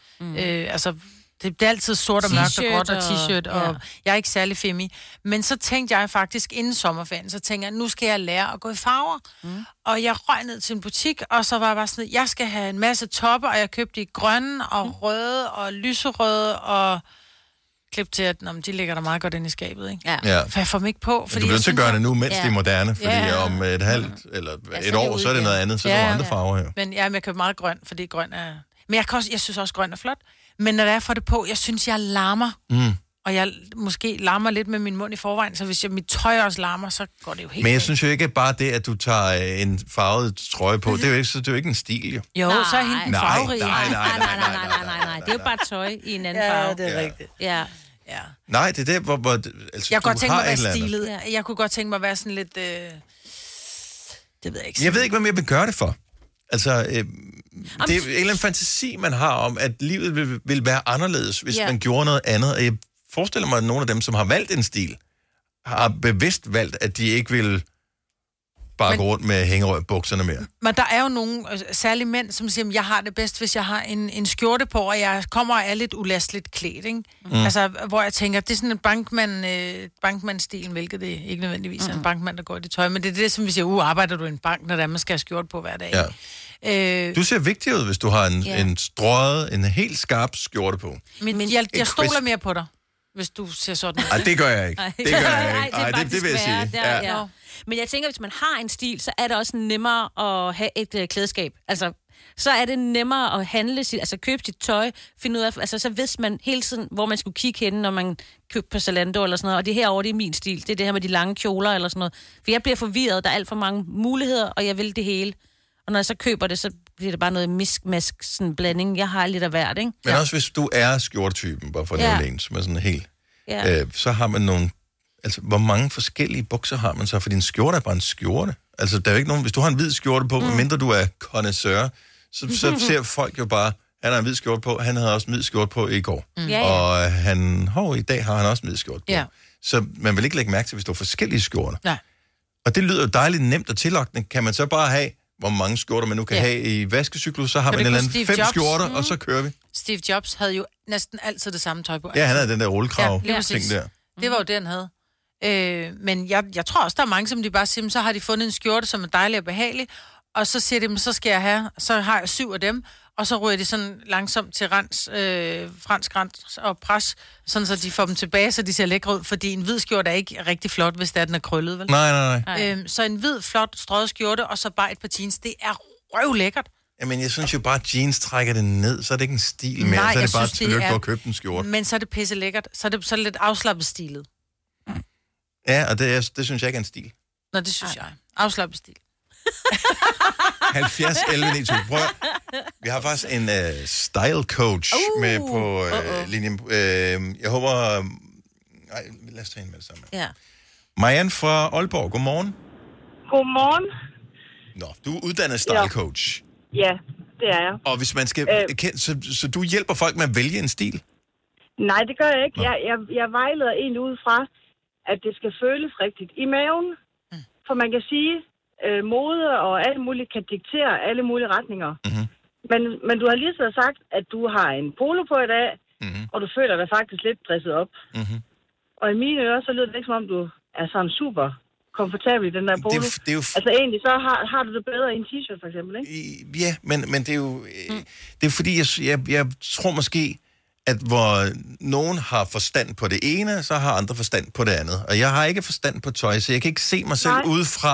Det er altid sort og mørkt og gråt og t-shirt, og jeg er ikke særlig femi. Men så tænkte jeg faktisk inden sommerferien, så tænkte jeg, nu skal jeg lære at gå i farver. Og jeg røg ned til en butik, og så var jeg bare sådan, jeg skal have en masse topper, og jeg købte i grønne og røde og lyserøde og klip til, at de ligger der meget godt inde i skabet, ikke? Ja. For jeg får dem ikke på. Fordi du bliver nødt til at gøre det nu, mens de er moderne, fordi om et halvt eller et år, så er det noget andet, så er det nogle andre farver her. Men jeg køber meget grøn, fordi grøn er... Men jeg synes også, grøn er flot. Men når jeg får det på, jeg synes, jeg larmer. Og jeg måske larmer lidt med min mund i forvejen, så hvis mit tøj også larmer, så går det jo helt... Men jeg synes jo ikke bare det, at du tager en farvet trøje på, det er jo ikke en stil, jo. Jo, så er hende den farverige. Nej. Det er jo bare tøj i en anden farve. Ja, det er rigtigt. Ja. Nej, det er det, hvor altså, jeg kunne godt tænke mig at være stilet. Jeg kunne godt tænke mig at være sådan lidt... Det ved jeg ikke. Jeg ved ikke, hvad jeg vil gøre det for. Altså, det er en eller anden fantasi, man har om, at livet vil være anderledes, hvis man gjorde noget andet. Og jeg forestiller mig, at nogle af dem, som har valgt en stil, har bevidst valgt, at de ikke vil bare gå rundt med hængerøj bukserne mere. Men der er jo nogle, særlige mænd, som siger, at jeg har det bedst, hvis jeg har en skjorte på, og jeg kommer og er lidt ulasteligt klædt, ikke? Altså, hvor jeg tænker, det er sådan en bankmandsstilen, hvilket det ikke nødvendigvis er en bankmand, der går i det tøj, men det er det, som vi siger, arbejder du i en bank, når man skal have skjorte på hver dag. Ja. Du ser vigtig ud, hvis du har en strøget, en helt skarp skjorte på. Men jeg stoler mere på dig, hvis du ser sådan ud. Nej, det gør jeg ikke. Det vil jeg sige. Ja. Men jeg tænker, hvis man har en stil, så er det også nemmere at have et klædeskab. Altså, så er det nemmere at handle købe sit tøj, finde ud af, altså så vidste man hele tiden, hvor man skulle kigge hen, når man købte på Zalando eller sådan noget, og det herovre, det er min stil, det er det her med de lange kjoler eller sådan noget. For jeg bliver forvirret, der er alt for mange muligheder, og jeg vil det hele. Og når jeg så køber det, så bliver det bare noget misk-mask, sådan en blanding. Jeg har lidt af hvert, ikke? Men også hvis du er skjortetypen, bare for at nævne en, som er sådan helt... så har man nogle Altså, hvor mange forskellige bukser har man så? For din skjorte er bare en skjorte. Altså, der er jo ikke nogen... Hvis du har en hvid skjorte på, mindre du er connoisseur, så ser folk jo bare, han har en hvid skjorte på, han havde også en hvid skjorte på i går. Og i dag har han også en hvid skjorte på. Ja. Så man vil ikke lægge mærke til, hvis du har forskellige skjorter. Nej. Og det lyder jo dejligt nemt og tillokkende. Kan man så bare have, hvor mange skjorter man nu kan have i vaskecyklus, så har man en eller anden 5 skjorter, og så kører vi. Steve Jobs havde jo næsten altid det samme tøj på. Ja, han havde den der rullekrav-ting der. Det var jo det, han havde. Men jeg tror også, der er mange, som de bare siger, så har de fundet en skjorte, som er dejlig og behagelig, og så siger de, så skal jeg have, så har jeg 7 af dem, og så ryger de sådan langsomt til fransk rens og pres, sådan så de får dem tilbage, så de ser lækre ud, fordi en hvid skjorte er ikke rigtig flot, hvis den er krøllet, vel? Nej. Så en hvid, flot, strøget skjorte, og så bare et par jeans, det er røvlækkert. Jamen, jeg synes jo bare, at jeans trækker det ned, så er det ikke en stil mere, så er det bare et tillykke, du har købt en skjorte. Men så er det pisse lækkert, så er det lidt afslappet stilet. Ja, og det synes jeg ikke er en stil. Nå, det synes jeg. Afslappet stil. 70, 11, 90. Prøv. Vi har faktisk en style coach med på linjen. Jeg håber... Nej, lad os tage hende med det samme. Ja. Marianne fra Aalborg, godmorgen. Godmorgen. Nå, du er uddannet style coach. Ja, det er jeg. Og hvis man skal... Så du hjælper folk med at vælge en stil? Nej, det gør jeg ikke. Jeg vejleder egentlig ud fra, at det skal føles rigtigt i maven. For man kan sige, mode og alt muligt kan diktere alle mulige retninger. Mm-hmm. Men du har lige så sagt, at du har en polo på i dag, og du føler dig faktisk lidt dresset op. Mm-hmm. Og i mine ører, så lyder det ikke som om, du er sådan super komfortabel i den der polo. Det er jo altså egentlig, så har du det bedre i en t-shirt, for eksempel, ikke? Ja, men det er jo... Det er fordi, jeg tror måske, at hvor nogen har forstand på det ene, så har andre forstand på det andet. Og jeg har ikke forstand på tøj, så jeg kan ikke se mig selv udefra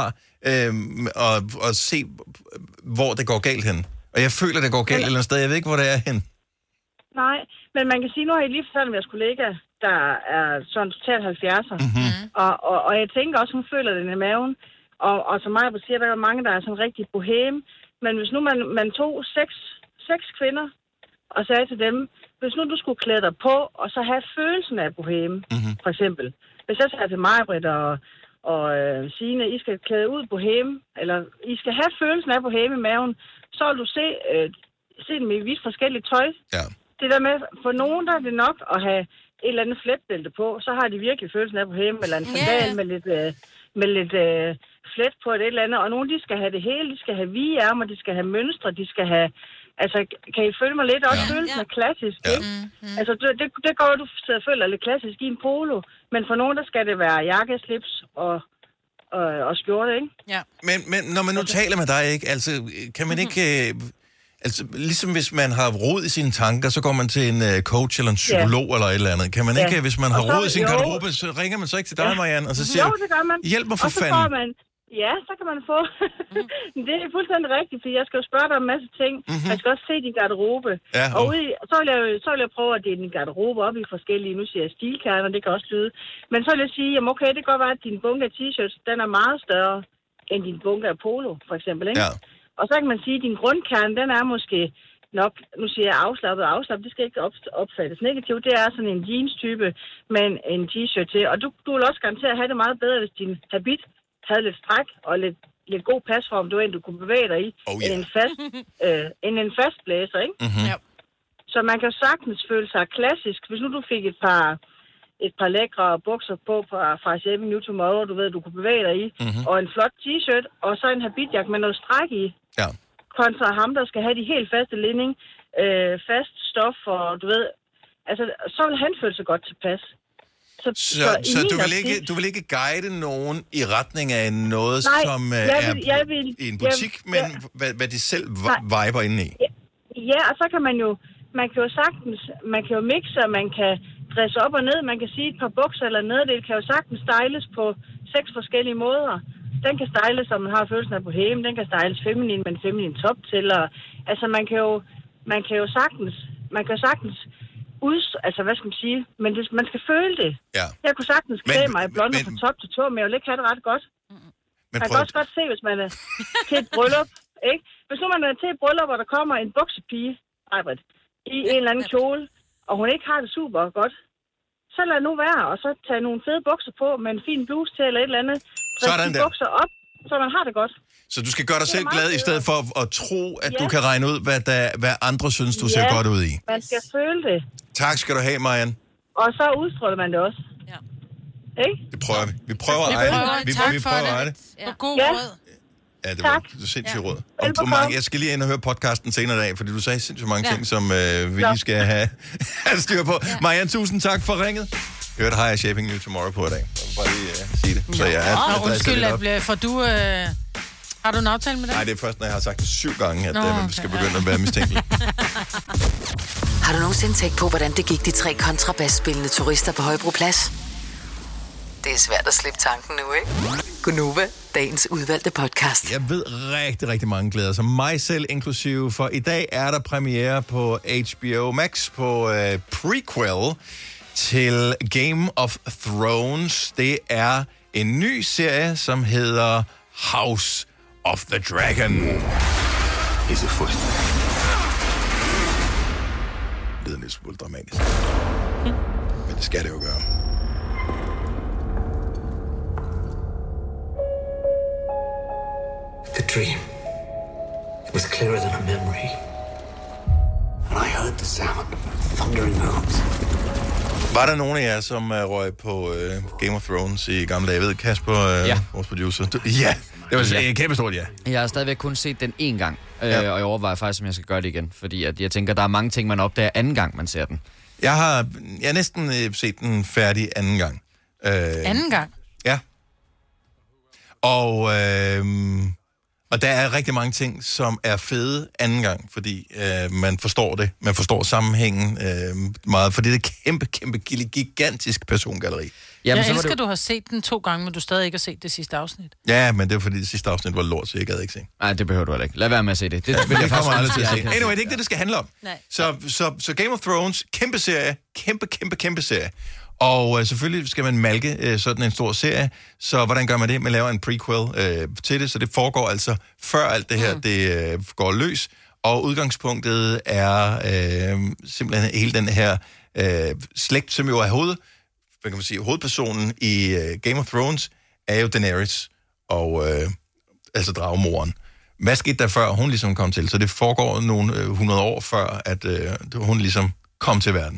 og se, hvor det går galt hen. Og jeg føler, det går galt et eller andet sted. Jeg ved ikke, hvor det er hen. Nej, men man kan sige, nu har jeg lige fortalt om jeres kollega, der er sådan totalt 70'er. Mm-hmm. Og jeg tænker også, hun føler den i maven. Og som mig siger, der er mange, der er sådan rigtig boheme. Men hvis nu man tog 6 kvinder og sagde til dem, hvis nu du skulle klæde dig på, og så have følelsen af boheme, for eksempel. Hvis jeg sagde til mig, Britt og Signe, I skal klæde ud boheme, eller I skal have følelsen af boheme i maven, så vil du se dem i vidt forskelligt tøj. Ja. Det der med, for nogen der er det nok at have et eller andet fletbælte på, så har de virkelig følelsen af boheme, eller en sandal med lidt flet på et eller andet. Og nogle, de skal have det hele, de skal have vige ærmer, de skal have mønstre, de skal have... Altså, kan I følge mig lidt? Også følelsen af klassisk, ikke? Mm-hmm. Altså, det går du føler dig lidt klassisk i en polo, men for nogen, der skal det være jakke, slips og skjorte, ikke? Ja. Men når man nu taler med dig, ikke? Altså, kan man ikke... Altså, ligesom hvis man har rod i sine tanker, så går man til en coach eller en psykolog eller et eller andet. Kan man ikke, hvis man har rod i sin garderobe, så ringer man så ikke til dig, Marianne, og så siger det gør man. Hjælp mig for fanden. Ja, så kan man få. Det er fuldstændig rigtigt, for jeg skal jo spørge dig om en masse ting. Mm-hmm. Jeg skal også se din garderobe. Ja, og så vil jeg prøve at dele din garderobe op i forskellige, nu siger jeg stilkerner, det kan også lyde. Men så vil jeg sige, jamen okay, det kan godt være, at din bunke af t-shirts, den er meget større end din bunke af polo, for eksempel, ikke? Ja. Og så kan man sige, at din grundkerne, den er måske nok, nu siger jeg afslappet, det skal ikke opfattes negativt. Det er sådan en jeans-type med en t-shirt til. Og du vil også garantere at have det meget bedre, hvis din habit havde lidt stræk og lidt god pasform, du kunne bevæge dig i, end en fast blæser, ikke? Mm-hmm. Ja. Så man kan sagtens føle sig klassisk. Hvis nu du fik et par lækre bukser på fra H&M New Tomorrow, du ved, du kunne bevæge dig i, og en flot t-shirt, og så en habitjakke med noget stræk i, kontra ham, der skal have de helt faste linding, fast stof, og du ved, altså, så vil han føle sig godt tilpas. Så du vil ikke guide nogen i retning af noget, som er i en butik, men hvad de selv viber inde i? Ja, og så kan man kan jo sagtens, man kan jo mixe, og man kan dresse op og ned, man kan sige et par bukser eller nederdel, kan jo sagtens styles på 6 forskellige måder. Den kan styles, så man har følelsen af boheme, den kan styles feminin med en feminin top til, og altså man kan jo sagtens altså hvad skal man sige, men man skal føle det. Ja. Jeg kunne sagtens klæde mig i blonder fra top til tå, men jeg vil ikke have det ret godt. Man kan også godt se, hvis man er til et bryllup, ikke? Hvis nu man er til et bryllup, hvor der kommer en buksepige, i en eller anden kjole, og hun ikke har det super godt, så lad nu være, og så tage nogle fede bukser på med en fin bluse til, eller et eller andet. Sådan der. Bukser op, så man har det godt. Så du skal gøre dig selv glad, i stedet for at tro, at du kan regne ud, hvad andre synes, du ser godt ud i. Man skal føle det. Tak skal du have, Marianne. Og så udstråler man det også. Ja. Ikke? Det prøver vi. Vi prøver at eje det. Vi prøver at eje det. God råd. Ja, det var sindssygt råd. Og jeg skal lige ind og høre podcasten senere i dag, fordi du sagde sindssygt mange ting, som vi lige skal have styr på. Marianne, tusind tak for ringet. Jeg hørte, har jeg Shaping New Tomorrow på i dag. Bare lige sige det. Så jeg er undskyld, for du... Har du en aftale med det? Nej, det er først, når jeg har sagt det 7 gange, at vi skal begynde at være mistænkelige. Har du nogensinde tænkt på, hvordan det gik de 3 kontrabasspillende turister på Højbroplads? Det er svært at slippe tanken nu, ikke? Gunova, dagens udvalgte podcast. Jeg ved rigtig, rigtig mange glæder sig. Mig selv inklusive, for i dag er der premiere på HBO Max på prequel til Game of Thrones. Det er en ny serie, som hedder House of the Dragon. He's a foot. Det er lidt smule dramatisk. Men det skal det jo gøre. The dream. It was clearer than a memory. And I heard the sound of thundering hooves. Var der nogen af jer, som røg på Game of Thrones i gamle dage? Jeg ved, Kasper, vores producer. Det var et kæmpe stort ja. Jeg har stadigvæk kun set den én gang, og jeg overvejer faktisk, om jeg skal gøre det igen. Fordi at jeg tænker, der er mange ting, man opdager anden gang, man ser den. Jeg har næsten set den færdig anden gang. Anden gang? Ja. Og der er rigtig mange ting, som er fede anden gang, fordi man forstår det. Man forstår sammenhængen meget, for det er et kæmpe, gigantisk persongalleri. Jamen, jeg elsker, du har set den 2 gange, men du stadig ikke har set det sidste afsnit. Ja, men det er fordi det sidste afsnit var lort, så jeg gad ikke se. Nej, det behøver du heller ikke. Lad være med at se det. Det kommer aldrig til at se. Anyway, det er ikke det skal handle om. Nej. Så Game of Thrones, kæmpe serie, kæmpe serie. Og selvfølgelig skal man malke sådan en stor serie, så hvordan gør man det? Man laver en prequel til det, så det foregår altså før alt det her det går løs. Og udgangspunktet er simpelthen hele den her slægt, som jo er hovedpersonen i Game of Thrones, er jo Daenerys, og altså dragemoren. Hvad skete der før hun ligesom kom til? Så det foregår nogle 100 år før, at hun ligesom kom til verden.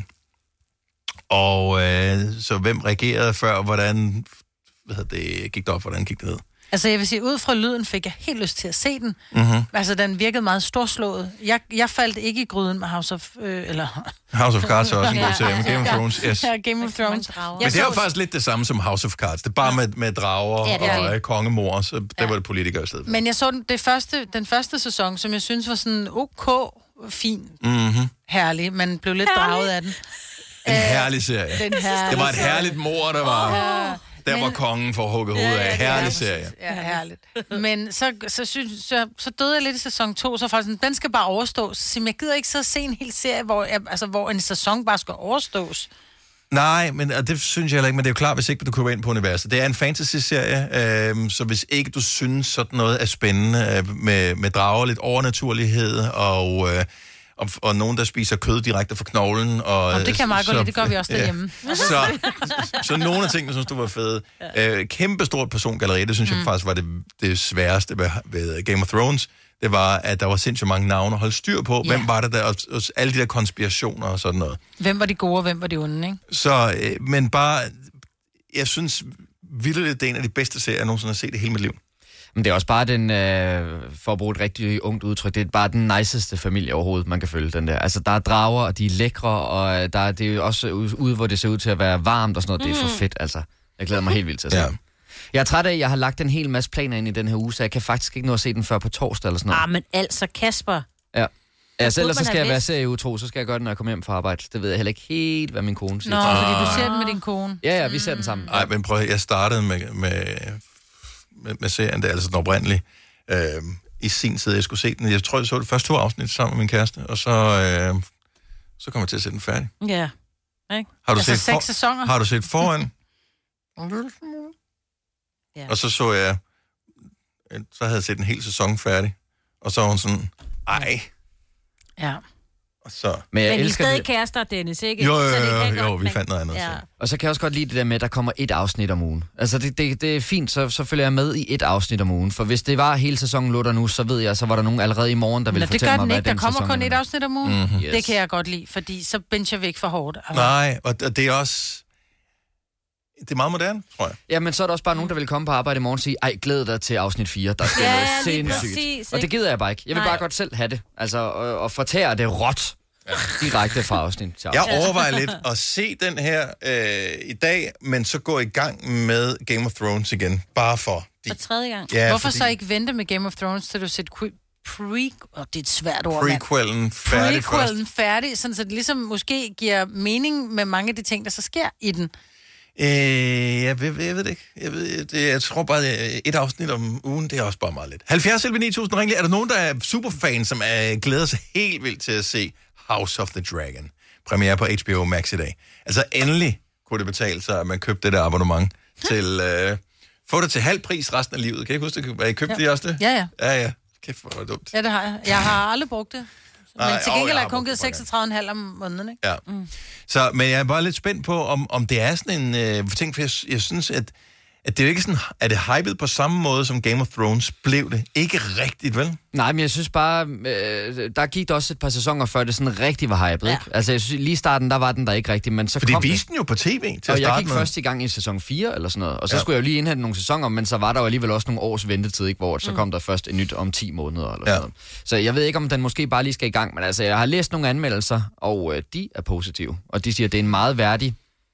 Og så hvem reagerede før, hvordan gik det op, hvordan gik det ned? Altså jeg vil sige, ud fra lyden fik jeg helt lyst til at se den. Mm-hmm. Altså den virkede meget storslået. Jeg faldt ikke i gryden med House of Cards er også en god serie, men Game of Thrones, yes. Ja, Game of Thrones. Men det er jo faktisk lidt det samme som House of Cards. Det er bare med drager og kongemor, så der var det politikere i stedet for. Men jeg så den første sæson, som jeg synes var sådan fin, herlig. Man blev lidt draget af den. En herlig serie. Det var et herligt mor, der var... Der var kongen for at hugge hovedet af. Herlig serie. Ja, herligt. Men så døde jeg lidt i sæson 2, så faktisk sådan, den skal bare overstås. Så jeg gider ikke så se en hel serie, hvor en sæson bare skal overstås. Nej, men det synes jeg heller ikke, men det er jo klart, hvis ikke du kommer ind på universet. Det er en fantasy-serie, så hvis ikke du synes sådan noget er spændende med drager, lidt overnaturlighed og nogen, der spiser kød direkte fra knoglen. Og det kan jeg meget godt lide, det gør vi også derhjemme. Så nogle af tingene, synes du var fede. Kæmpe stort persongalleri, det synes jeg faktisk var det sværeste ved Game of Thrones. Det var, at der var sindssygt mange navne at holde styr på. Ja. Hvem var det der, og alle de der konspirationer og sådan noget. Hvem var de gode, og hvem var de onde, ikke? Så, men bare, jeg synes vildt, det er en af de bedste serier, jeg nogensinde har set i hele mit liv. Men det er også bare den, for at bruge et rigtig ungt udtryk, det er bare den niceste familie overhovedet, man kan følge den der. Altså, der er drager, og de er lækre, og det er jo også ude, hvor det ser ud til at være varmt og sådan noget. Det er for fedt, altså. Jeg glæder mig helt vildt til at se. Ja. Jeg er træt af, at jeg har lagt en hel masse planer ind i den her uge, så jeg kan faktisk ikke nå at se den før på torsdag eller sådan noget. Men altså, Kasper... Ja. Altså, ellers så skal jeg være serieutro, så skal jeg gøre det, når jeg kommer hjem fra arbejde. Det ved jeg heller ikke helt, hvad min kone siger. Nå, fordi du ser den med din kone. Ja, vi ser den sammen. Nej, men prøv, jeg startede med serien, det er altså den oprindelige, i sin tid, jeg skulle se den. Jeg tror, jeg så det første 2 afsnit sammen med min kæreste, og så kom jeg til at se den færdig. Ja. Ikke? Har du set 6 sæsoner? Har du set foran? Ja. Og så havde jeg set en hel sæson færdig, og så var hun sådan, ej. Ja. Så. Men I er stadig kærester, Dennis, ikke? Jo, vi fandt noget andet. Ja. Og så kan jeg også godt lide det der med, at der kommer 1 afsnit om ugen. Altså, det er fint, så følger jeg med i 1 afsnit om ugen. For hvis det var hele sæsonen lå der nu, så ved jeg, så var der nogen allerede i morgen, der ville fortælle mig, hvad den sæson er. Det gør den ikke, der kommer kun 1 afsnit om ugen. Mm-hmm. Yes. Det kan jeg godt lide, fordi så binger vi ikke for hårdt. Nej, og det er også... Det er meget moderne, tror jeg. Ja, men så er der også bare nogen, der vil komme på arbejde i morgen og sige, ej, glæd dig til afsnit 4, der sker noget sindssygt. Og det gider jeg bare ikke. Jeg vil bare godt selv have det. Altså, og fortære det råt direkte fra afsnit til afsnit. Jeg overvejer lidt at se den her i dag, men så gå i gang med Game of Thrones igen. Bare for... For 3. gang. Ja, hvorfor så ikke vente med Game of Thrones, til du set det er et svært ord, Prequelen færdig, sådan så det ligesom måske giver mening med mange af de ting, der så sker i den. Jeg ved det ikke. Jeg tror bare, 1 afsnit om ugen, det er også bare meget lidt. 70 11 9000 ring. Er der nogen, der er superfan, som glæder sig helt vildt til at se House of the Dragon? Premiere på HBO Max i dag. Altså endelig kunne det betale sig, at man købte det der abonnement til... få det til halv pris resten af livet. Kan I huske det? I købte det også det? Ja. Kæft, hvor dumt. Ja, det har jeg. Jeg har aldrig brugt det. Men til gengæld har jeg kun givet 36,5 om måneden, ikke? Ja. Så, men jeg er bare lidt spændt på, om det er sådan en ting, for jeg synes, at det er jo ikke sådan, er det hyped på samme måde, som Game of Thrones blev det? Ikke rigtigt, vel? Nej, men jeg synes bare, der gik der også et par sæsoner før, det sådan rigtig var hyped, ikke? Altså, jeg synes, lige i starten, der var den der ikke rigtig, men så for kom de viste den jo på tv til at starte med. Og jeg gik først i gang i sæson 4 eller sådan noget, og så skulle jeg jo lige indhente nogle sæsoner, men så var der jo alligevel også nogle års ventetid, ikke? Hvor så kom der først et nyt om 10 måneder eller sådan noget. Så jeg ved ikke, om den måske bare lige skal i gang, men altså, jeg har læst nogle anmeldelser, og de er positive, og de siger, at det er en meget værdig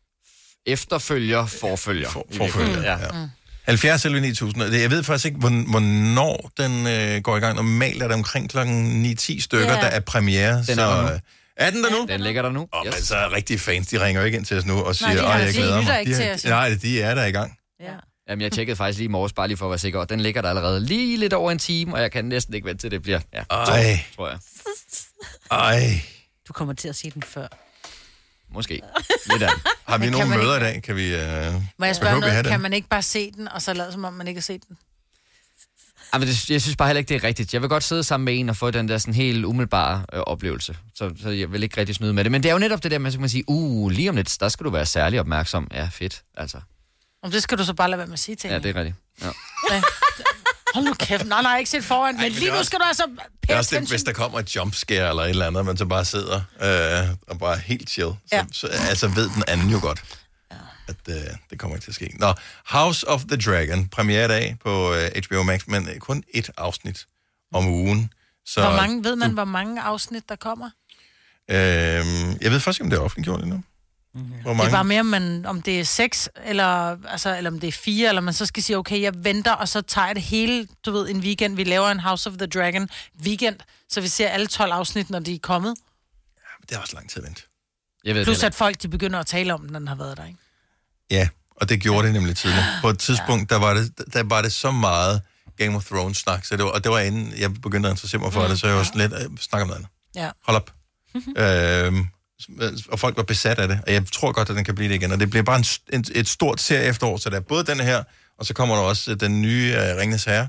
forfølger. Ja. 70 eller 9000. Jeg ved faktisk ikke, hvornår den går i gang. Normalt er det omkring klokken 9-10 stykker, der er premiere. Den er der nu. Er den der nu? Den ligger der nu. Men så er rigtige fans, de ringer jo ikke ind til os nu og siger, jeg glæder mig. Nej, de er der i gang. Ja. Jamen, jeg tjekkede faktisk lige i morges, bare lige for at være sikker, og den ligger der allerede lige lidt over en time, og jeg kan næsten ikke vente til det bliver. Ja, tror jeg. Ej. Du kommer til at se den før. Måske. Lidt af. Har vi nogle møder i dag? Kan vi... Må jeg spørge noget? Kan man ikke bare se den, og så lade som om man ikke har set den? Men jeg synes bare heller ikke, det er rigtigt. Jeg vil godt sidde sammen med en og få den der sådan helt umiddelbare oplevelse. Så jeg vil ikke rigtig snyde med det. Men det er jo netop det der, man skal sige, lige om lidt, der skal du være særlig opmærksom. Ja, fedt, altså. Om det skal du så bare lade være med at sige til. Ja, det er rigtigt. Ja. Hold nu kæft. Nej, ikke set foran, men lige nu skal du altså... Det er også det, hvis der kommer et jumpscare eller et eller andet, man så bare sidder og bare helt chill. Så altså ved den anden jo godt, at det kommer ikke til at ske. Nå, House of the Dragon, premieredag på HBO Max, men kun 1 afsnit om ugen. Så ved man, hvor mange afsnit der kommer? Jeg ved faktisk ikke, om det er offentliggjort endnu. Det er bare mere, om det er 6, eller om det er 4, eller man så skal sige, okay, jeg venter, og så tager jeg det hele, du ved, en weekend. Vi laver en House of the Dragon weekend, så vi ser alle 12 afsnit, når de er kommet. Ja, men det er også lang tid at vente. Plus at folk, de begynder at tale om den, når den har været der, ikke? Ja, og det gjorde det nemlig tidligere. På et tidspunkt, der var det så meget Game of Thrones-snak, så det var inden jeg begyndte at interessere mig for det, så jeg var sådan lidt, snak om noget andet. Ja. Hold op. Og folk var besat af det, og jeg tror godt, at den kan blive det igen. Og det bliver bare et stort serie efterår, så der er både den her, og så kommer der også den nye Ringenes Herre.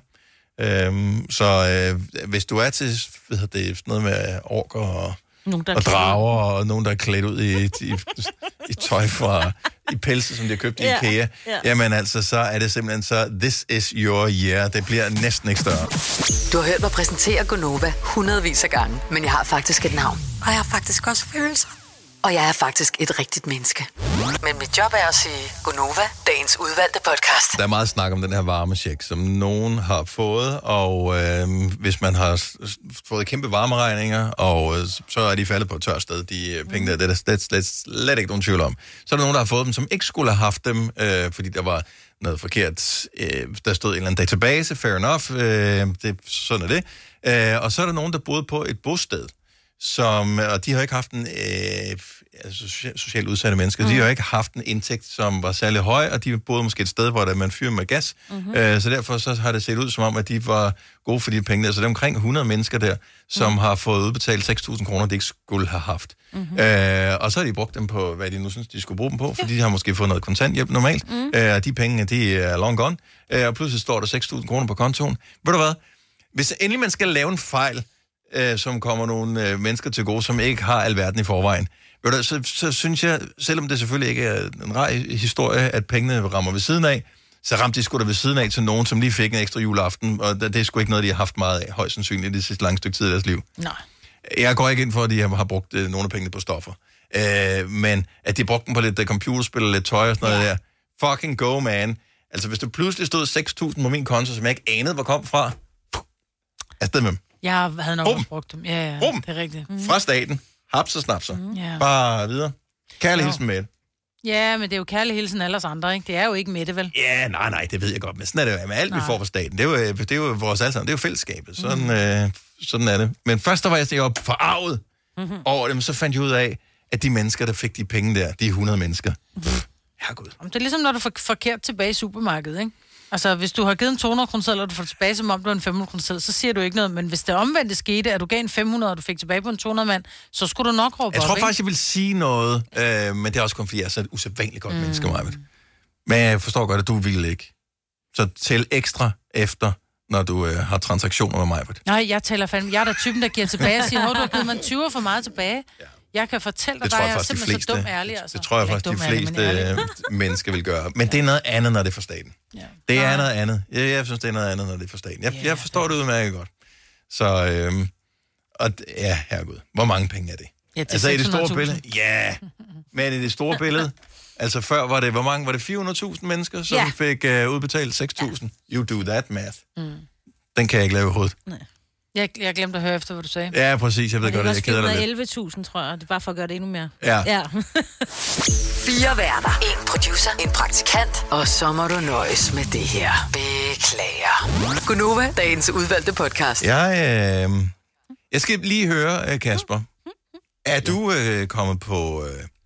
Så hvis du er til sådan noget med orker og drager, og nogen, der er klædt ud i tøj fra i pelse, som de har købt i IKEA, jamen altså, så er det simpelthen så, this is your year. Det bliver næsten ikke større. Du har hørt mig præsentere Gonova hundredvis af gange, men jeg har faktisk et navn. Og jeg har faktisk også følelser. Og jeg er faktisk et rigtigt menneske. Men mit job er at sige Gonova, dagens udvalgte podcast. Der er meget snak om den her varmecheck, som nogen har fået, og hvis man har fået kæmpe varmeregninger, og så er de faldet på et tørt sted, de penge der, det er slet ikke nogen tvivl om. Så er der nogen, der har fået dem, som ikke skulle have haft dem, fordi der var noget forkert. Der stod en eller anden database, fair enough, sådan er det. Og så er der nogen, der boede på et bosted, og de har ikke haft en socialt udsatte mennesker, de har ikke haft en indtægt, som var særlig høj, og de boede måske et sted, hvor man fyrer med gas. Så derfor så har det set ud som om, at de var gode for de penge der. Så det er omkring 100 mennesker der, som har fået udbetalt 6.000 kroner, de ikke skulle have haft. Og så har de brugt dem på, hvad de nu synes, de skulle bruge dem på, fordi de har måske fået noget kontanthjælp normalt. De penge, de er long gone. Og pludselig står der 6.000 kroner på kontoen. Ved du hvad? Hvis endelig man skal lave en fejl, som kommer nogle mennesker til gode, som ikke har alverden i forvejen. Så synes jeg, selvom det selvfølgelig ikke er en rar historie, at pengene rammer ved siden af, så ramte de sgu da ved siden af til nogen, som lige fik en ekstra juleaften, og det er sgu ikke noget, de har haft meget af, højst sandsynligt, i det sidste lange stykke tid i deres liv. Nej. Jeg går ikke ind for, at de har brugt nogle af pengene på stoffer. Men at de brugte dem på lidt computerspil og lidt tøj og sådan noget der. Fucking go, man. Altså, hvis der pludselig stod 6.000 på min konto, som jeg ikke anede, hvor kom fra, afsted med dem. Jeg havde nok også brugt dem. Ja, det er rigtigt. Fra staten. Haps og snapser. Bare videre. Kærlig hilsen med. Ja, men det er jo kærlig hilsen alle os andre, ikke? Det er jo ikke med det, vel? Ja, nej, det ved jeg godt. Men sådan er det jo med alt, vi får fra staten. Det er jo vores alle sammen. Det er jo fællesskabet. Sådan er det. Men først der var jeg jo forarvet over dem, så fandt jeg ud af, at de mennesker, der fik de penge der, de 100 mennesker. Herregud. Det er ligesom, når du får forkert tilbage i supermarkedet, ikke? Altså, hvis du har givet en 200 kroner, og du får tilbage, som om du har en 500 kroner, så siger du ikke noget. Men hvis det omvendte skete, at du gav en 500, og du fik tilbage på en 200 mand, så skulle du nok råbe op, jeg tror faktisk, jeg vil sige noget, men det er også kun, fordi jeg er så et usædvanligt godt menneske, Majbert. Men jeg forstår godt, at du vil ikke. Så tæl ekstra efter, når du har transaktioner med Majbert. Nej, jeg tæller fandme. Jeg er der typen, der giver tilbage og siger, du har givet mig 20 for meget tilbage. Ja. Jeg kan fortælle dig, at jeg er simpelthen så dum ærlig. Altså. Det tror jeg faktisk, de fleste mennesker vil gøre. Men det er noget andet, når det er for staten. Ja. Det er noget andet. Jeg synes, det er noget andet, når det er for staten. Jeg forstår det udmærket godt. Så, herregud. Hvor mange penge er det? Ja, det altså i det store billede? Ja, men i det store billede, altså før var det, hvor mange? Var det 400.000 mennesker, som fik udbetalt 6.000? You do that math. Den kan jeg ikke lave i hovedet. Nej. Jeg glemte at høre efter, hvad du sagde. Ja, præcis. Jeg ved godt, at jeg keder dig lidt. 11.000, tror jeg. Det er bare for at gøre det endnu mere. Ja. 4 værter. 1 producer. 1 praktikant. Og så må du nøjes med det her. Beklager. Gunova, dagens udvalgte podcast. Jeg skal lige høre, Kasper. Er du kommet på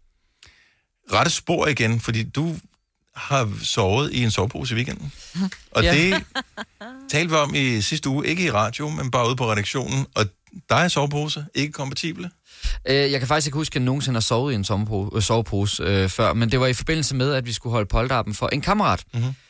rette spor igen? Fordi du har sovet i en sovepose i weekenden. Og det talte vi om i sidste uge, ikke i radio, men bare ude på redaktionen. Og der er sovepose, ikke kompatible? Jeg kan faktisk ikke huske, at jeg nogensinde har sovet i en sovepose før, men det var i forbindelse med, at vi skulle holde polterappen for en kammerat.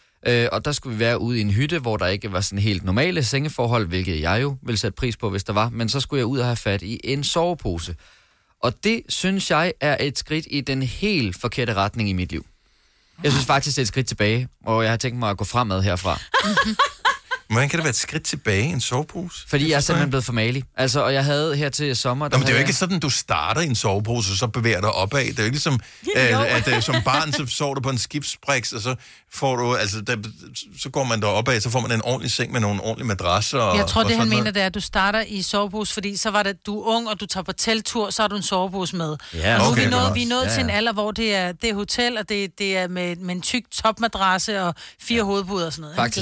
Og der skulle vi være ude i en hytte, hvor der ikke var sådan helt normale sengeforhold, hvilket jeg jo ville sætte pris på, hvis der var. Men så skulle jeg ud og have fat i en sovepose. Og det, synes jeg, er et skridt i den helt forkerte retning i mit liv. Jeg synes faktisk, det er et skridt tilbage, og jeg har tænkt mig at gå fremad herfra. Hvordan kan det være et skridt tilbage i en sovepose? Fordi jeg er simpelthen blevet for malig. Altså, og jeg havde her til sommer... Men det er jo ikke sådan, du starter i en sovepose, og så bevæger dig opad. Det er jo ikke ligesom, at som barn, så sover du på en skibsbriks, og så får du... Altså, så går man der opad, så får man en ordentlig seng med nogle ordentlige madrasser. Jeg tror, det han mener, det er, at du starter i sovepose, fordi så var det, du er ung, og du tager på teltur, så har du en sovepose med. Ja, og nu vi er nået til en alder, hvor det er hotel, og det er med en tyk topmadrasse og 4 hovedpuder og sådan noget. Faktisk,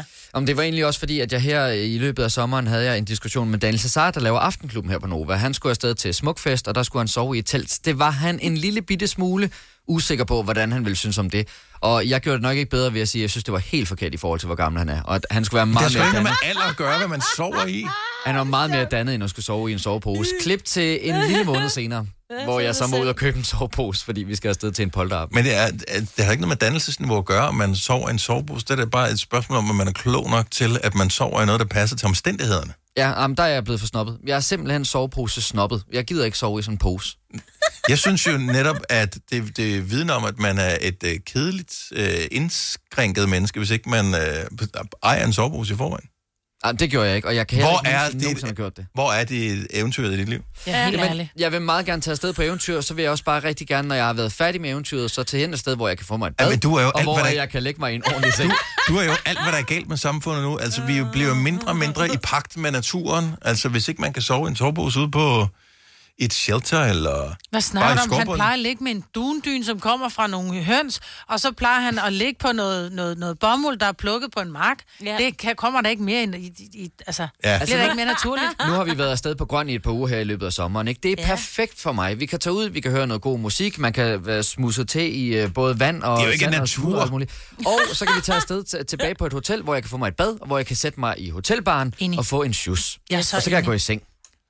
Om det var egentlig også fordi, at jeg her i løbet af sommeren havde jeg en diskussion med Daniel Cesar, der laver Aftenklubben her på Nova. Han skulle afsted til Smukfest, og der skulle han sove i et telt. Det var han en lille bitte smule usikker på, hvordan han ville synes om det. Og jeg gjorde det nok ikke bedre ved at sige, at jeg synes, det var helt forkert i forhold til, hvor gammel han er. Og at han skulle være meget mere dannet. Det er sgu ikke med alder at gøre, hvad man sover i. Han var meget mere dannet, end at skulle sove i en sovepose. Klip til en lille måned senere, hvor jeg så må ud og købe en sovepose, fordi vi skal afsted til en polterabend. Men det har ikke noget med dannelsesniveau at gøre, om man sover i en sovepose. Det er bare et spørgsmål om, at man er klog nok til, at man sover i noget, der passer til omstændighederne. Ja, der er jeg blevet for snobbet. Jeg er simpelthen sovepose snobbet. Jeg gider ikke sove i sådan en pose. Jeg synes jo netop, at det vidner om, at man er et kedeligt, indskrænket menneske, hvis ikke man ejer en sovepose i forvejen. Jamen, det gjorde jeg ikke, og jeg kan heller ikke have gjort det. Hvor er det eventyret i dit liv? Ja, helt ærligt. Jeg vil meget gerne tage afsted på eventyr, så vil jeg også bare rigtig gerne, når jeg har været færdig med eventyret, så til hen et sted, hvor jeg kan få mig et bad, og hvor jeg kan lægge mig i en ordentlig seng. Du er jo alt, hvad der er galt med samfundet nu. Altså, vi bliver mindre og mindre i pagt med naturen. Altså, hvis ikke man kan sove i en sovepose ude på et shelter, eller... Hvad snakker du om? Han plejer at ligge med en dundyn, som kommer fra nogle høns, og så plejer han at ligge på noget bomuld, der er plukket på en mark. Ja. Det kommer der ikke mere ind i altså, det bliver ikke mere naturligt. Nu har vi været afsted på Grøn i et par uger her i løbet af sommeren, ikke? Det er perfekt for mig. Vi kan tage ud, vi kan høre noget god musik, man kan være smusset til i både vand og... Det er jo ikke natur. Og så kan vi tage afsted tilbage på et hotel, hvor jeg kan få mig et bad, og hvor jeg kan sætte mig i hotelbaren og få en sjus. Og så kan jeg gå i seng.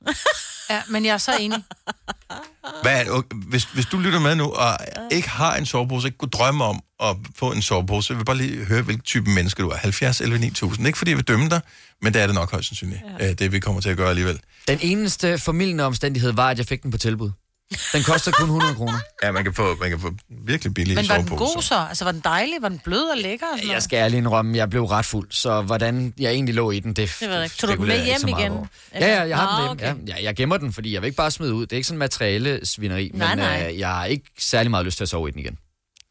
Ja, men jeg er så enig. Hvis du lytter med nu, og ikke har en sovepose, ikke kunne drømme om at få en sovepose, så jeg vil bare lige høre, hvilken type menneske du er. 70 11 9000. Ikke fordi jeg vil dømme dig, men det er det nok højst sandsynligt. Det vi kommer til at gøre alligevel. Den eneste formildende omstændighed var, at jeg fik den på tilbud. Den koster kun 100 kroner. Ja, man kan få virkelig billige soveposer. Men var den god så? Altså, var den dejlig? Var den blød og lækker? Og jeg skal ærligt indrømme, jeg blev ret fuld. Så hvordan jeg egentlig lå i den, det ved jeg ikke. Tog du den med hjem igen? Ja, jeg har den med. Ja, jeg gemmer den, fordi jeg vil ikke bare smide ud. Det er ikke sådan materiale svineri, men jeg har ikke særlig meget lyst til at sove i den igen.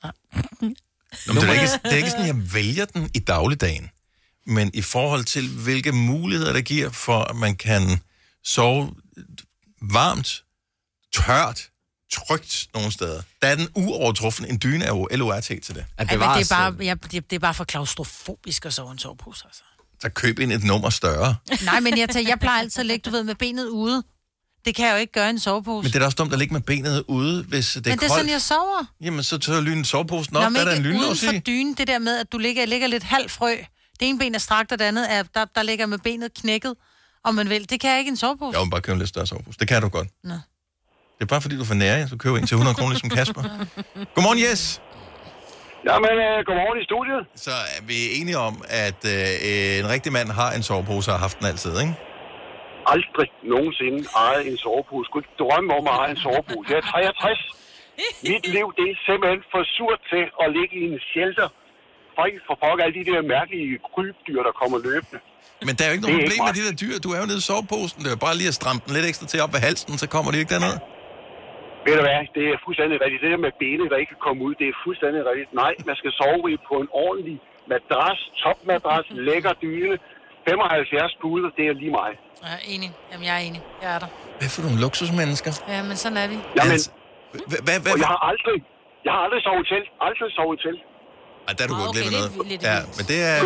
Det er ikke sådan, jeg vælger den i dagligdagen. Men i forhold til, hvilke muligheder der giver for, at man kan sove varmt, tørt, trygt nogle steder. Der er den uovertruffen. En dyne er jo LORT til det. Det er bare for klaustrofobisk at sove en sovepose, altså. Så køb ind et nummer større. Nej, men jeg plejer altid at ligge, med benet ude. Det kan jeg jo ikke gøre i en sovepose. Men det er da også dumt at ligge med benet ude, hvis det er koldt. Men det er sådan, jeg sover. Jamen, så tager lynen soveposen op. Der er der en lynlås i. Uden for dynen, det der med, at du ligger lidt halv frø. Det ene ben er strakt, og det andet er, der ligger med benet knækket, om man vil. Det kan jeg ikke i en sovepose. Jeg vil bare købe en lidt større sovepose. Det kan du godt. Nå. Det er bare fordi, du er for nære, så køber en til 100 kroner som Kasper. Godmorgen, Jes. Jamen, godmorgen i studiet. Så er vi enige om, at en rigtig mand har en sovepose og har haft den altid, ikke? Aldrig nogensinde ejet en sovepose. Skulle ikke drømme om at eje en sovepose. Jeg er 63. Mit liv, det er simpelthen for surt til at ligge i en shelter. For fuck alle de der mærkelige krybdyr, der kommer løbende. Men der er jo ikke noget problem med de der dyr. Du er jo nede i soveposen. Det er bare lige at stramme den lidt ekstra til op ved halsen, så kommer de ikke derned. Ved du hvad, det er fuldstændig rigtigt. Det der med benet, der ikke kan komme ud, det er fuldstændig rigtigt. Nej, man skal sove på en ordentlig madras, topmadras, lækker dyne, 75 puder, det er lige mig. Jeg er enig. Jamen, jeg er enig. Jeg er der. Hvad for nogle luksusmennesker? Ja, men sådan er vi. Jamen, og jeg har aldrig sovet til. Aldrig sovet til. Ej, der er du gået glip af noget. Ja, men det er...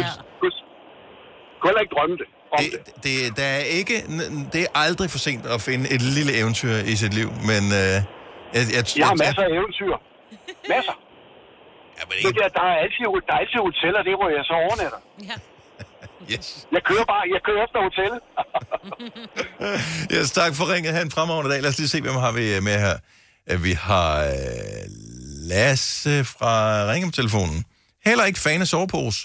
Du kan heller ikke drømme det. Det er aldrig for sent at finde et lille eventyr i sit liv, men... jeg har masser af eventyr. Masser. Ja, men ikke... Der er altid hoteller, det hvor jeg så overnatter. Ja. Yes. Jeg kører efter hotellet. Yes, tak for ringet. Ha' en fremragende dag. Lad os lige se, hvem har vi med her. Vi har Lasse fra Ringum-telefonen. Heller ikke fan af sovepose.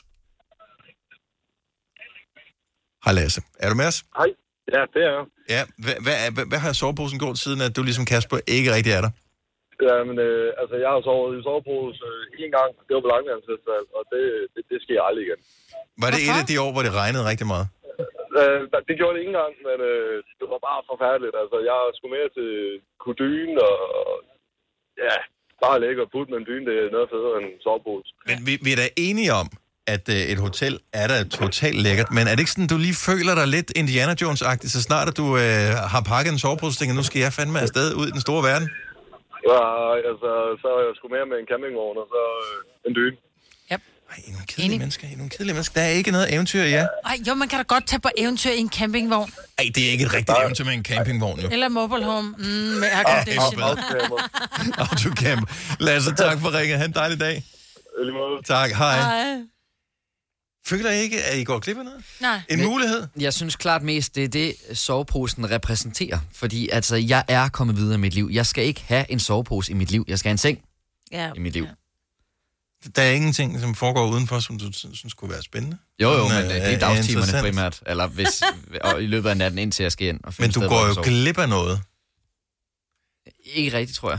Hej Lasse. Er du med os? Hej. Ja, det er jeg. Ja, hvad har soveposen gjort, siden at du ligesom Kasper ikke rigtig er der? Jamen, jeg har sovet i sovepose en gang. Det var på Langelandsfestival, og det sker aldrig igen. Var det et af de år, hvor det regnede rigtig meget? Det gjorde det ikke engang, men det var bare forfærdeligt. Altså, jeg skulle mere til kudyne, og ja, bare lægge og putte med en dyne, det er noget federe end en sovepose. Men vi er da enige om, at et hotel er da totalt lækkert, men er det ikke sådan, du lige føler dig lidt Indiana Jones-agtig, så snart at du har pakket en sovepose, så tænker nu skal jeg fandme afsted ud i den store verden? Ja, altså, så er jeg sgu mere med en campingvogn, og så en dyne. Yep. Ej, I er nogle kedelige mennesker. Der er ikke noget eventyr, ja. Ej, jo, man kan da godt tage på eventyr i en campingvogn. Ej, det er ikke et rigtigt eventyr med en campingvogn, jo. Eller mobile home. Med aircondition. Autocamp. Lasse, tak for ringet. Ha' en dejlig dag. Tak, hej. Føler I ikke, at I går glip af noget? Nej. En mulighed? Jeg synes klart mest, det er det, soveposen repræsenterer. Fordi altså, jeg er kommet videre i mit liv. Jeg skal ikke have en sovepose i mit liv. Jeg skal have en seng i mit liv. Ja. Der er ingenting, som foregår udenfor, som du synes kunne være spændende? Jo, men det er dagstimerne primært. Eller og i løbet af natten, indtil jeg skal ind. Og men du går jo glip af noget. Ikke rigtigt, tror jeg.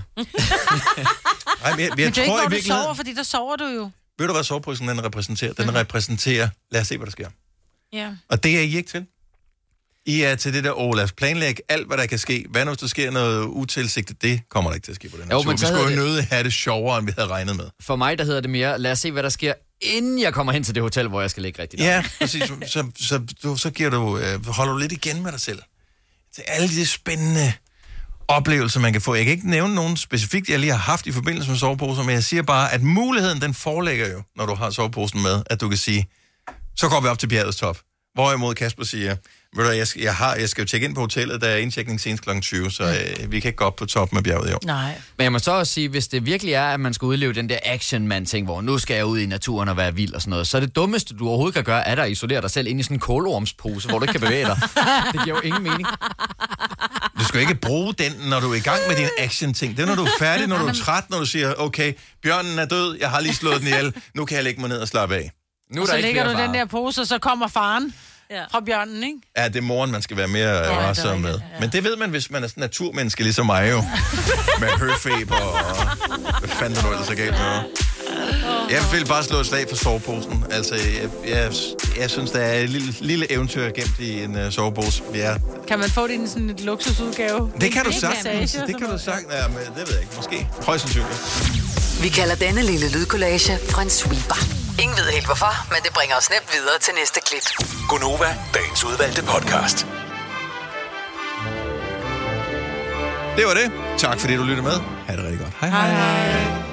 Ej, men det er ikke, hvor du sover, fordi der sover du jo. Ved du, hvad soveposen den repræsenterer? Den repræsenterer, lad os se, hvad der sker. Ja. Og det er I ikke til. I er til det der, lad os planlægge alt, hvad der kan ske. Hvad nu, hvis der sker noget utilsigtet? Det kommer der ikke til at ske på den her tur. Vi skulle jo nødt have det sjovere, end vi havde regnet med. For mig, der hedder det mere, lad os se, hvad der sker, inden jeg kommer hen til det hotel, hvor jeg skal ligge rigtigt. Ja, præcis. Så giver du, holder du lidt igen med dig selv. Det er alle de spændende oplevelser, man kan få. Jeg kan ikke nævne nogen specifikt, jeg lige har haft i forbindelse med soveposer, men jeg siger bare, at muligheden, den forelægger jo, når du har soveposen med, at du kan sige, så går vi op til bjergets top, Hvorimod Kasper siger, ved du, jeg skal jo tjekke ind på hotellet, der er indtjekning senest kl. 20, så vi kan ikke gå op på toppen af bjerget i år. Nej. Men jeg må så også sige, hvis det virkelig er, at man skal udleve den der action-man-ting, hvor nu skal jeg ud i naturen og være vild og sådan noget, så det dummeste, du overhovedet kan gøre, er at isolere dig selv ind i sådan en kålormspose, hvor du ikke kan bevæge dig. Det giver jo ingen mening. Du skal ikke bruge den, når du er i gang med din action-ting. Det er, når du er færdig, når du er træt, når du siger, okay, bjørnen er død, jeg har lige slået den ihjel, nu kan jeg lægge mig ned og slappe af. Nu og så lægger du den der pose, og så kommer faren fra bjørnen, ikke? Ja, det er moren, man skal være mere varsom med. Ja. Men det ved man, hvis man er sådan en naturmenneske, ligesom mig jo. Med høfeber og... Hvad fanden er du ellers så galt med? Jeg vil bare slå et slag for soveposen. Altså, jeg synes, der er et lille eventyr gemt i en sovepose. Ja. Kan man få det i en sådan et luksusudgave? Det kan du sagtens. Det kan du sagtens. Ja, men det ved jeg ikke. Måske. Højst sandsynligt. Vi kalder denne lille lydkollage en sweeper. Ingen ved helt hvorfor, men det bringer os nemt videre til næste klip. Gonova, dagens udvalgte podcast. Det var det. Tak fordi du lyttede med. Ha' det rigtig godt. Hej hej.